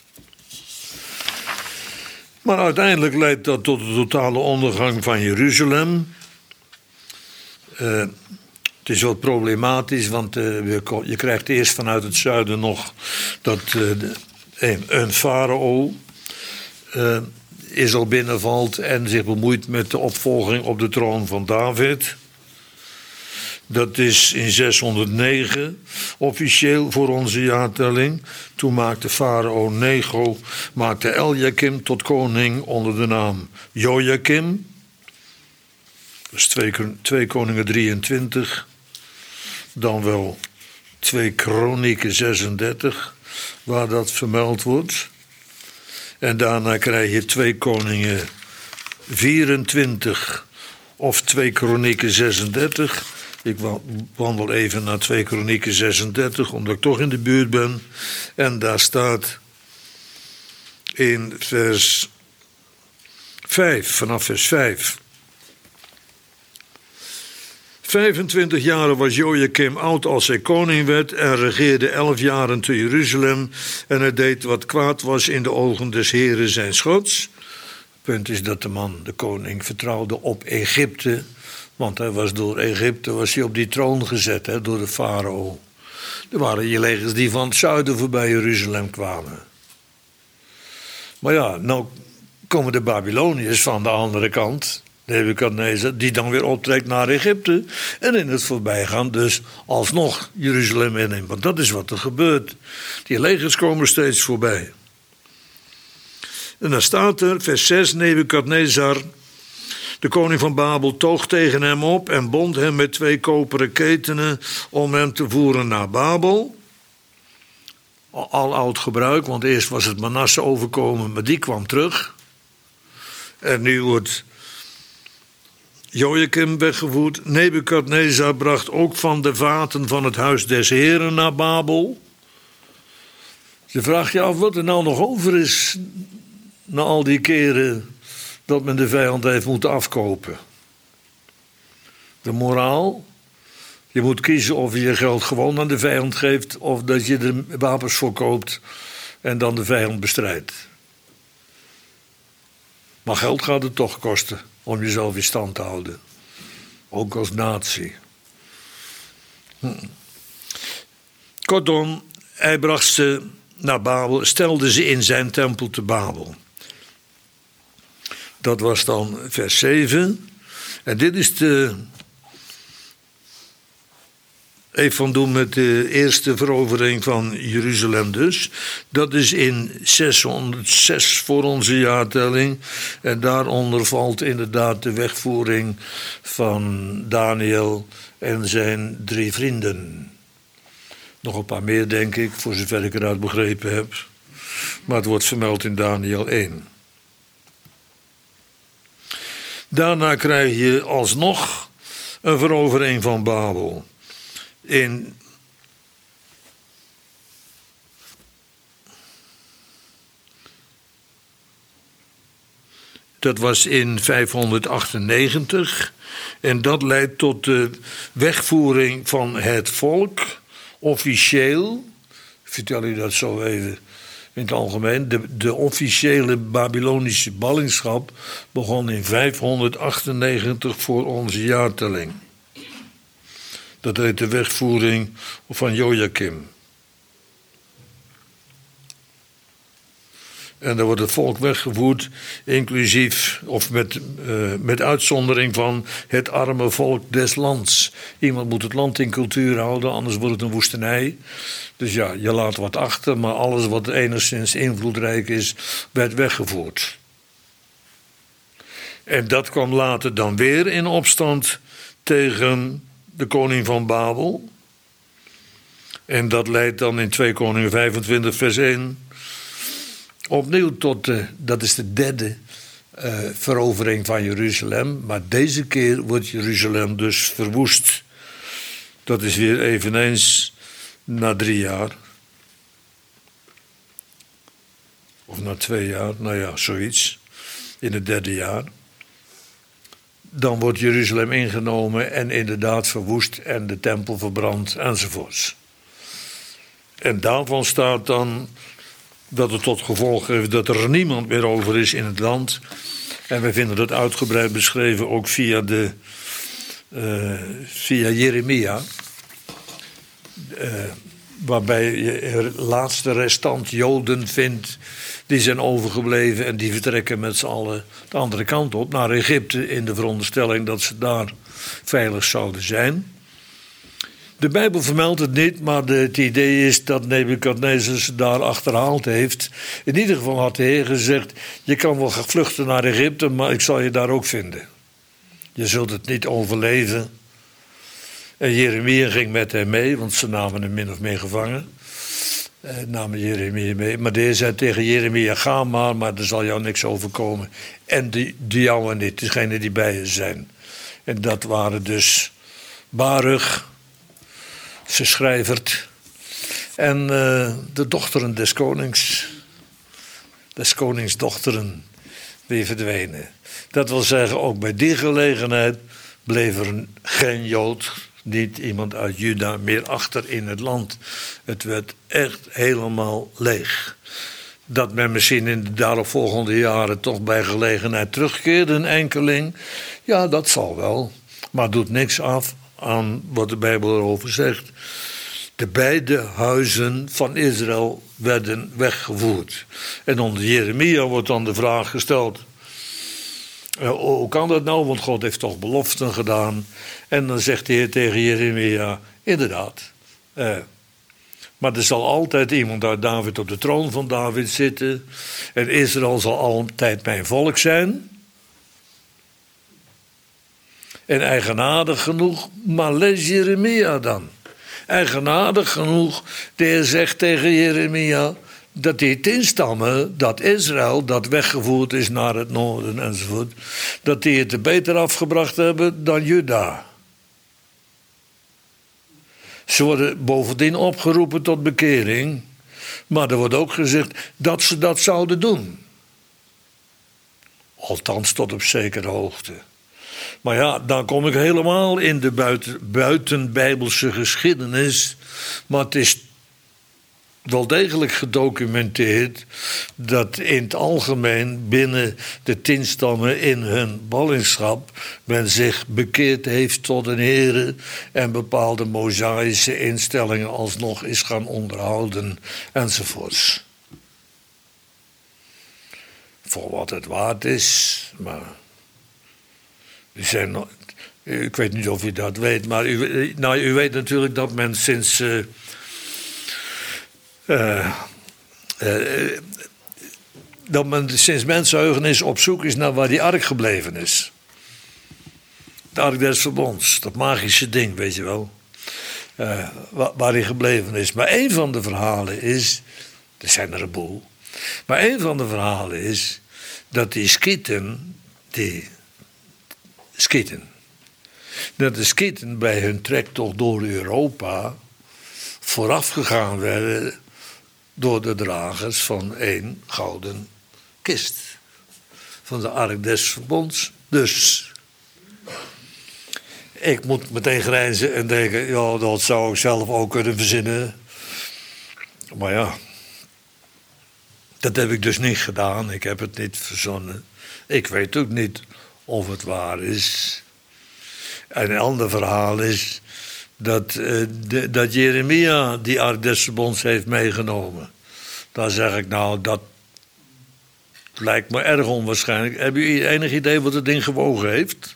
Maar uiteindelijk leidt dat tot de totale ondergang van Jeruzalem. Uh, het is wat problematisch, want uh, je krijgt eerst vanuit het zuiden nog dat uh, de, een, een farao uh, Israël binnenvalt en zich bemoeit met de opvolging op de troon van David. Dat is in zeshonderdnegen officieel voor onze jaartelling. Toen maakte farao Nego maakte Eliakim tot koning onder de naam Jojakim. Dat is twee Koningen drieëntwintig. Dan wel twee Kronieken zesendertig, waar dat vermeld wordt. En daarna krijg je twee Koningen vierentwintig of twee Kronieken zesendertig. Ik wandel even naar twee Kronieken zesendertig, omdat ik toch in de buurt ben. En daar staat in vers vijf, vanaf vers vijf. vijfentwintig jaren was Jojakim oud als hij koning werd en regeerde elf jaren te Jeruzalem. En hij deed wat kwaad was in de ogen des Heren zijn Gods. Het punt is dat de man, de koning, vertrouwde op Egypte. Want hij was door Egypte was hij op die troon gezet, hè, door de farao. Er waren hier legers die van het zuiden voorbij Jeruzalem kwamen. Maar ja, nou komen de Babyloniërs van de andere kant, Nebukadnezar, die dan weer optrekt naar Egypte. En in het voorbijgaan dus alsnog Jeruzalem inneemt. Want dat is wat er gebeurt. Die legers komen steeds voorbij. En dan staat er, vers zes, Nebukadnezar, de koning van Babel, toog tegen hem op en bond hem met twee koperen ketenen om hem te voeren naar Babel. Al oud gebruik, want eerst was het Manasse overkomen, maar die kwam terug. En nu wordt Jojakim weggevoerd. Nebukadnezar bracht ook van de vaten van het huis des Heren naar Babel. Je vraagt je af wat er nou nog over is na al die keren dat men de vijand heeft moeten afkopen. De moraal. Je moet kiezen of je je geld gewoon aan de vijand geeft of dat je er wapens voor koopt en dan de vijand bestrijdt. Maar geld gaat het toch kosten om jezelf in stand te houden. Ook als natie. Hm. Kortom, hij bracht ze naar Babel, stelde ze in zijn tempel te Babel. Dat was dan vers zeven. En dit is de... Even van doen met de eerste verovering van Jeruzalem dus. Dat is in zeshonderdzes voor onze jaartelling. En daaronder valt inderdaad de wegvoering van Daniel en zijn drie vrienden. Nog een paar meer, denk ik, voor zover ik eruit begrepen heb. Maar het wordt vermeld in Daniel één. Daarna krijg je alsnog een verovering van Babel. In dat was in vijfhonderdachtennegentig en dat leidt tot de wegvoering van het volk, officieel, ik vertel u dat zo even in het algemeen, de, de officiële Babylonische ballingschap begon in vijfhonderdachtennegentig voor onze jaartelling. Dat heet de wegvoering van Jojakim. En dan wordt het volk weggevoerd, inclusief, of met, uh, met uitzondering van het arme volk des lands. Iemand moet het land in cultuur houden, anders wordt het een woestenij. Dus ja, je laat wat achter, maar alles wat enigszins invloedrijk is, werd weggevoerd. En dat kwam later dan weer in opstand tegen de koning van Babel. En dat leidt dan in twee Koningen vijfentwintig vers één opnieuw tot, de, dat is de derde uh, verovering van Jeruzalem. Maar deze keer wordt Jeruzalem dus verwoest. Dat is weer eveneens na drie jaar. Of na twee jaar, nou ja, zoiets. In het derde jaar. Dan wordt Jeruzalem ingenomen en inderdaad verwoest en de tempel verbrand enzovoorts. En daarvan staat dan dat het tot gevolg heeft dat er niemand meer over is in het land. En we vinden dat uitgebreid beschreven ook via, de, uh, via Jeremia. Uh, waarbij je er laatste restant Joden vindt die zijn overgebleven en die vertrekken met z'n allen de andere kant op naar Egypte in de veronderstelling dat ze daar veilig zouden zijn. De Bijbel vermeldt het niet, maar de, het idee is dat Nebukadnezar ze daar achterhaald heeft. In ieder geval had de Heer gezegd, je kan wel gaan vluchten naar Egypte, maar ik zal je daar ook vinden. Je zult het niet overleven. En Jeremia ging met hem mee, want ze namen hem min of meer gevangen. Eh, namen Jeremia mee. Maar de Heer zei tegen Jeremia, ga maar, maar er zal jou niks overkomen. En die, die jouwe niet, degene die bij je zijn. En dat waren dus Baruch, zijn schrijvert, en uh, de dochteren des konings. Des konings dochteren, die verdwenen. Dat wil zeggen, ook bij die gelegenheid bleef er geen Jood, niet iemand uit Juda meer achter in het land. Het werd echt helemaal leeg. Dat men misschien in de daaropvolgende jaren toch bij gelegenheid terugkeerde, een enkeling. Ja, dat zal wel. Maar doet niks af aan wat de Bijbel erover zegt. De beide huizen van Israël werden weggevoerd. En onder Jeremia wordt dan de vraag gesteld, Uh, hoe kan dat nou? Want God heeft toch beloften gedaan. En dan zegt de Heer tegen Jeremia, inderdaad. Uh, maar er zal altijd iemand uit David op de troon van David zitten. En Israël zal altijd mijn volk zijn. En eigenaardig genoeg, maar lees Jeremia dan. Eigenaardig genoeg, de Heer zegt tegen Jeremia dat die tien stammen, dat Israël, dat weggevoerd is naar het noorden enzovoort, dat die het er beter afgebracht hebben dan Juda. Ze worden bovendien opgeroepen tot bekering, maar er wordt ook gezegd dat ze dat zouden doen. Althans tot op zekere hoogte. Maar ja, dan kom ik helemaal in de buiten, buitenbijbelse geschiedenis, maar het is wel degelijk gedocumenteerd dat in het algemeen binnen de tien stammen in hun ballingschap men zich bekeerd heeft tot een Heere en bepaalde mosaïsche instellingen alsnog is gaan onderhouden enzovoorts. Voor wat het waard is, maar u zijn, ik weet niet of u dat weet, maar u, nou, u weet natuurlijk dat men sinds Uh, Uh, uh, dat men sinds mensenheugenis op zoek is naar waar die ark gebleven is. De ark des verbonds, dat magische ding, weet je wel. Uh, waar, waar die gebleven is. Maar een van de verhalen is, er zijn er een boel, maar een van de verhalen is dat die Skieten, die Skieten, dat de Skieten bij hun trektocht door Europa voorafgegaan werden door de dragers van één gouden kist. Van de ark des verbonds. Dus ik moet meteen grijnzen en denken, ja, dat zou ik zelf ook kunnen verzinnen. Maar ja, dat heb ik dus niet gedaan. Ik heb het niet verzonnen. Ik weet ook niet of het waar is. En een ander verhaal is dat, uh, de, dat Jeremia die ark des verbonds heeft meegenomen. Dan zeg ik, nou, dat lijkt me erg onwaarschijnlijk. Heb u enig idee wat het ding gewogen heeft?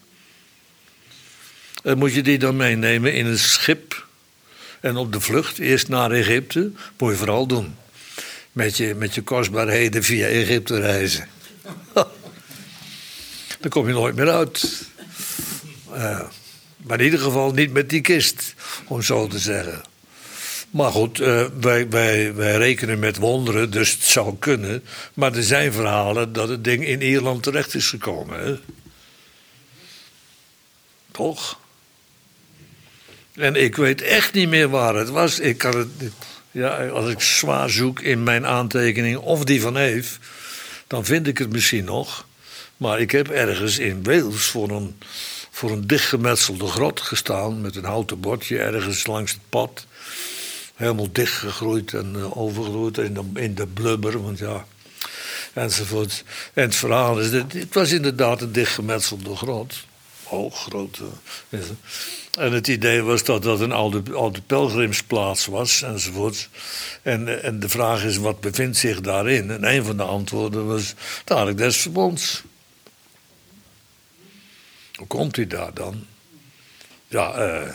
En moet je die dan meenemen in een schip en op de vlucht, eerst naar Egypte? Moet je vooral doen. Met je, met je kostbaarheden via Egypte reizen. Dan kom je nooit meer uit. Uh, maar in ieder geval niet met die kist, om zo te zeggen. Maar goed, uh, wij, wij, wij rekenen met wonderen, dus het zou kunnen. Maar er zijn verhalen dat het ding in Ierland terecht is gekomen. Hè? Toch? En ik weet echt niet meer waar het was. Ik kan het, ja, als ik zwaar zoek in mijn aantekening of die van Eve, dan vind ik het misschien nog. Maar ik heb ergens in Wales voor een, voor een dichtgemetselde grot gestaan met een houten bordje ergens langs het pad. Helemaal dichtgegroeid en uh, overgegroeid in de, in de blubber, want ja, enzovoort. En het verhaal is, dat, het was inderdaad een dichtgemetselde grot. Hoog, groot. Uh, en het idee was dat dat een oude, oude pelgrimsplaats was, enzovoort. En, en de vraag is, wat bevindt zich daarin? En een van de antwoorden was de Ark des Verbonds. Hoe komt hij daar dan? Ja, uh,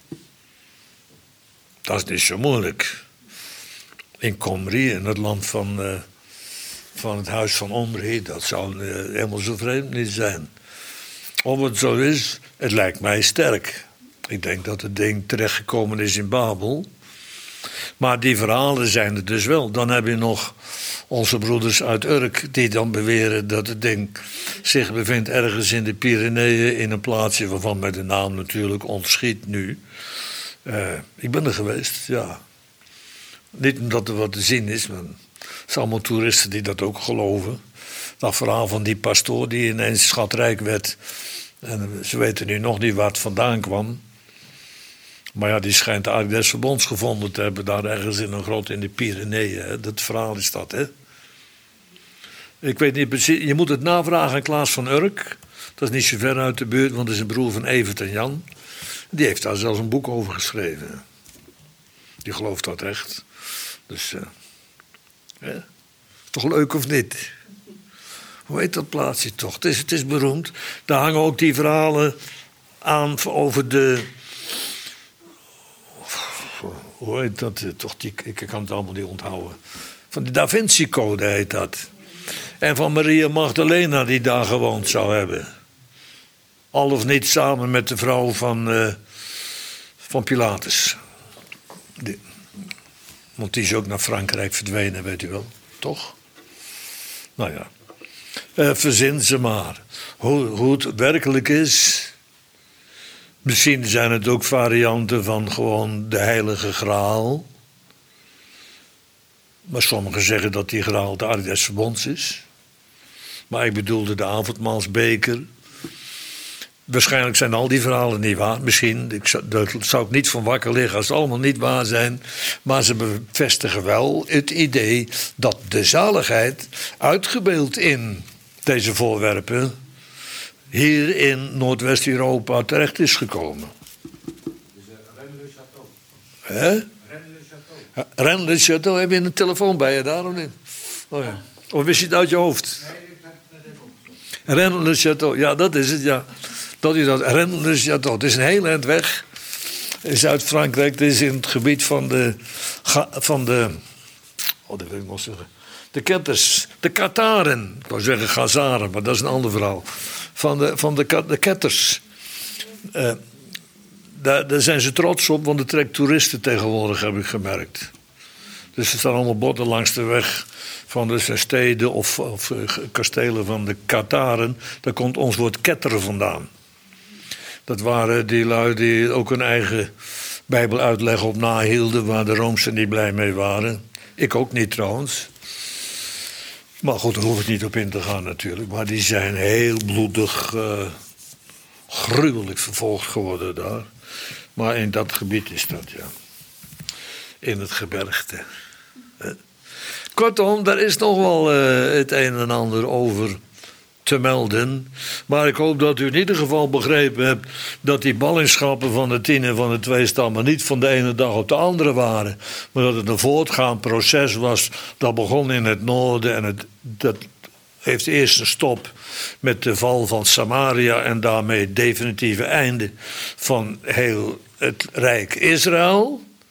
dat is niet zo moeilijk. In Comrie, in het land van, uh, van het huis van Omri, dat zou uh, helemaal zo vreemd niet zijn. Of het zo is, het lijkt mij sterk. Ik denk dat het ding terechtgekomen is in Babel. Maar die verhalen zijn er dus wel. Dan heb je nog onze broeders uit Urk die dan beweren dat het ding zich bevindt ergens in de Pyreneeën, in een plaatsje waarvan mij de naam natuurlijk ontschiet nu. Uh, ik ben er geweest, ja. Niet omdat er wat te zien is, maar het zijn allemaal toeristen die dat ook geloven. Dat verhaal van die pastoor die ineens schatrijk werd. En ze weten nu nog niet waar het vandaan kwam. Maar ja, die schijnt de Ark des Verbonds gevonden te hebben, daar ergens in een grot in de Pyreneeën. Hè. Dat verhaal is dat, hè. Ik weet niet precies, je moet het navragen aan Klaas van Urk. Dat is niet zo ver uit de buurt, want dat is een broer van Evert en Jan. Die heeft daar zelfs een boek over geschreven. Die gelooft dat echt. Dus, uh, ja. Toch leuk of niet? Hoe heet dat plaatsje toch? Het is, het is beroemd. Daar hangen ook die verhalen aan over de... Hoe heet dat? Toch die, ik kan het allemaal niet onthouden. Van de Da Vinci Code heet dat. En van Maria Magdalena die daar gewoond zou hebben. Al of niet samen met de vrouw van, uh, van Pilatus. Die, want die is ook naar Frankrijk verdwenen, weet u wel. Toch? Nou ja. Uh, verzin ze maar. Hoe, hoe het werkelijk is. Misschien zijn het ook varianten van gewoon de Heilige Graal. Maar sommigen zeggen dat die graal de Ark des Verbonds is. Maar ik bedoelde de avondmaalsbeker. Waarschijnlijk zijn al die verhalen niet waar. Misschien, ik zou, daar zou ik niet van wakker liggen als het allemaal niet waar zijn. Maar ze bevestigen wel het idee dat de zaligheid uitgebeeld in deze voorwerpen hier in Noordwest-Europa terecht is gekomen. Hè? Rennes-le-Château. Heb je een telefoon bij je daar of niet? Oh ja. Of wist je het uit je hoofd? Rennes-le-Château, ja, dat is het, ja. Dat is dat, Rennes-le-Château. Het is een heel eind weg in Zuid-Frankrijk. Het is in het gebied van de... Van de oh, dat wil ik nog zeggen. De ketters, de Kataren. Ik wou zeggen Gazaren, maar dat is een ander verhaal. Van de, van de, de ketters. Uh, daar, daar zijn ze trots op, want het trekt toeristen tegenwoordig, heb ik gemerkt. Dus er staan allemaal borden langs de weg van de steden of, of uh, kastelen van de Kataren. Daar komt ons woord ketter vandaan. Dat waren die lui die ook een eigen bijbeluitleg op nahielden, waar de Roomsen niet blij mee waren. Ik ook niet trouwens. Maar goed, daar hoef ik niet op in te gaan natuurlijk. Maar die zijn heel bloedig, uh, gruwelijk vervolgd geworden daar. Maar in dat gebied is dat, ja. In het gebergte. Kortom, daar is nog wel uh, het een en ander over te melden. Maar ik hoop dat u in ieder geval begrepen hebt dat die ballingschappen van de tien en van de twee stammen niet van de ene dag op de andere waren. Maar dat het een voortgaand proces was dat begon in het noorden en het, dat heeft eerst een stop met de val van Samaria en daarmee het definitieve einde van heel het Rijk Israël.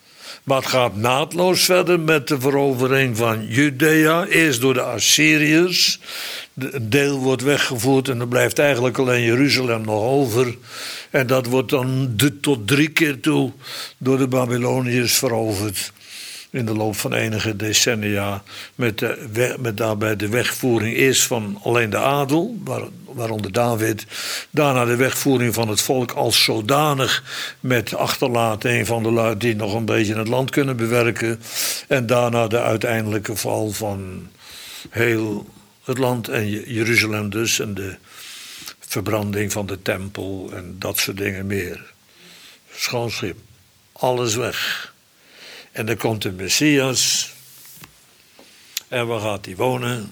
Maar het gaat naadloos verder met de verovering van Judea. Eerst door de Assyriërs. Een deel wordt weggevoerd en er blijft eigenlijk alleen Jeruzalem nog over. En dat wordt dan de, tot drie keer toe door de Babyloniërs veroverd. In de loop van enige decennia. Met, de, met daarbij de wegvoering eerst van alleen de adel, waar, waaronder David. Daarna de wegvoering van het volk als zodanig. Met achterlating van de lui die nog een beetje het land kunnen bewerken. En daarna de uiteindelijke val van heel het land en Jeruzalem dus. En de verbranding van de tempel en dat soort dingen meer. Schoon schip. Alles weg. En dan komt de Messias. En waar gaat hij wonen?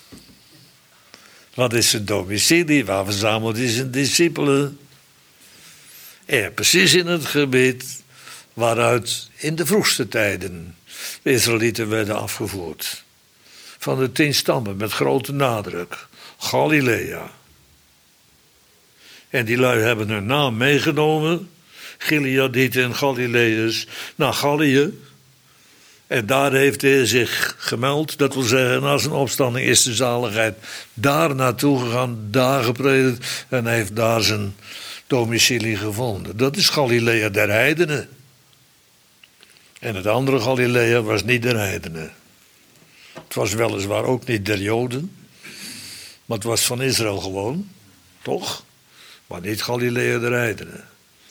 Wat is zijn domicilie? Waar verzamelt hij zijn discipelen? En precies in het gebied waaruit in de vroegste tijden de Israëlieten werden afgevoerd. Van de tien stammen met grote nadruk. Galilea. En die lui hebben hun naam meegenomen. Gileadieten en Galileërs naar Gallië. En daar heeft hij zich gemeld. Dat wil zeggen, na zijn opstanding is de zaligheid daar naartoe gegaan. Daar gepredikt. En hij heeft daar zijn domicilie gevonden. Dat is Galilea der heidenen. En het andere Galilea was niet der heidenen. Het was weliswaar ook niet der Joden. Maar het was van Israël gewoon. Toch? Maar niet Galilea der heidenen.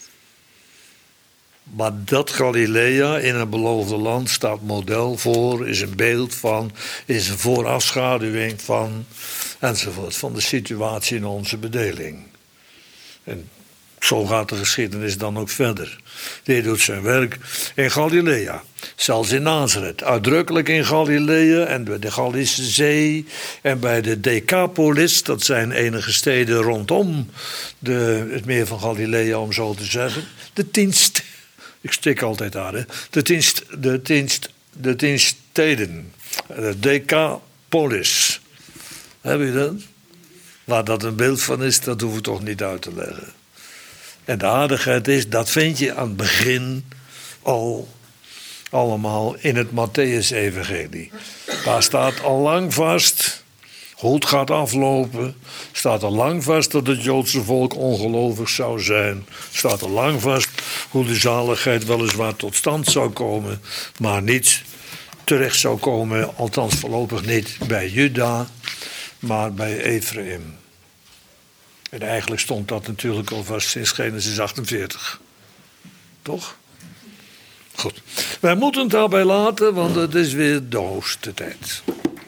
Maar dat Galilea in een beloofde land staat model voor, is een beeld van, is een voorafschaduwing van, enzovoort, van de situatie in onze bedeling. En zo gaat de geschiedenis dan ook verder. Die doet zijn werk in Galilea, zelfs in Nazareth, uitdrukkelijk in Galilea en bij de Gallische Zee en bij de Decapolis, dat zijn enige steden rondom de, het meer van Galilea, om zo te zeggen. De tien steden. Ik stik altijd aan, hè. De tien, de tien, de tien steden. De Decapolis. Heb je dat? Waar dat een beeld van is, dat hoef ik toch niet uit te leggen. En de aardigheid is, dat vind je aan het begin al allemaal in het Mattheüs-evangelie. Daar staat al lang vast hoe het gaat aflopen. Staat al lang vast dat het Joodse volk ongelovig zou zijn. Staat al lang vast hoe de zaligheid weliswaar tot stand zou komen, maar niet terecht zou komen, althans voorlopig niet bij Juda, maar bij Ephraim. En eigenlijk stond dat natuurlijk al vast sinds Genesis achtenveertig. Toch? Goed. Wij moeten het daarbij laten, want het is weer de hoogste tijd.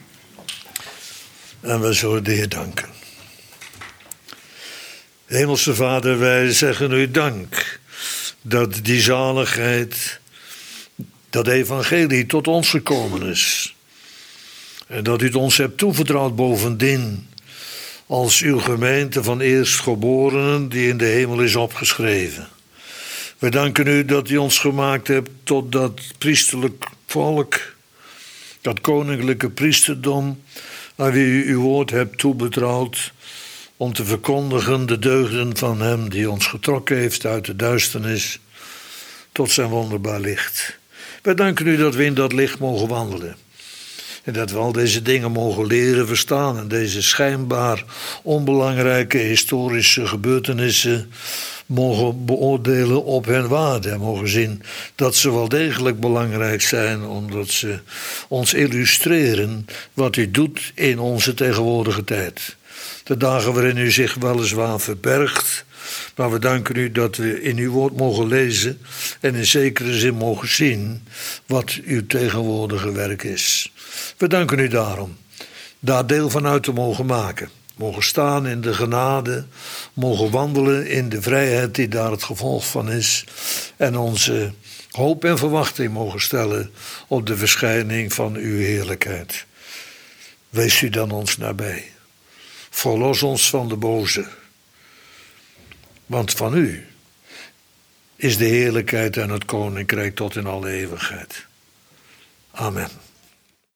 En we zullen de Heer danken. Hemelse Vader, wij zeggen u dank dat die zaligheid, dat evangelie tot ons gekomen is. En dat u het ons hebt toevertrouwd bovendien als uw gemeente van eerstgeborenen die in de hemel is opgeschreven. We danken u dat u ons gemaakt hebt tot dat priesterlijk volk, dat koninklijke priesterdom, aan wie u uw woord hebt toebetrouwd om te verkondigen de deugden van hem die ons getrokken heeft uit de duisternis tot zijn wonderbaar licht. Wij danken u dat we in dat licht mogen wandelen. En dat we al deze dingen mogen leren verstaan en deze schijnbaar onbelangrijke historische gebeurtenissen mogen beoordelen op hun waarde. En mogen zien dat ze wel degelijk belangrijk zijn, omdat ze ons illustreren wat u doet in onze tegenwoordige tijd. De dagen waarin u zich weliswaar verbergt, maar we danken u dat we in uw woord mogen lezen en in zekere zin mogen zien wat uw tegenwoordige werk is. We danken u daarom, daar deel van uit te mogen maken. Mogen staan in de genade, mogen wandelen in de vrijheid die daar het gevolg van is. En onze hoop en verwachting mogen stellen op de verschijning van uw heerlijkheid. Wees u dan ons nabij. Verlos ons van de boze. Want van u is de heerlijkheid en het koninkrijk tot in alle eeuwigheid. Amen.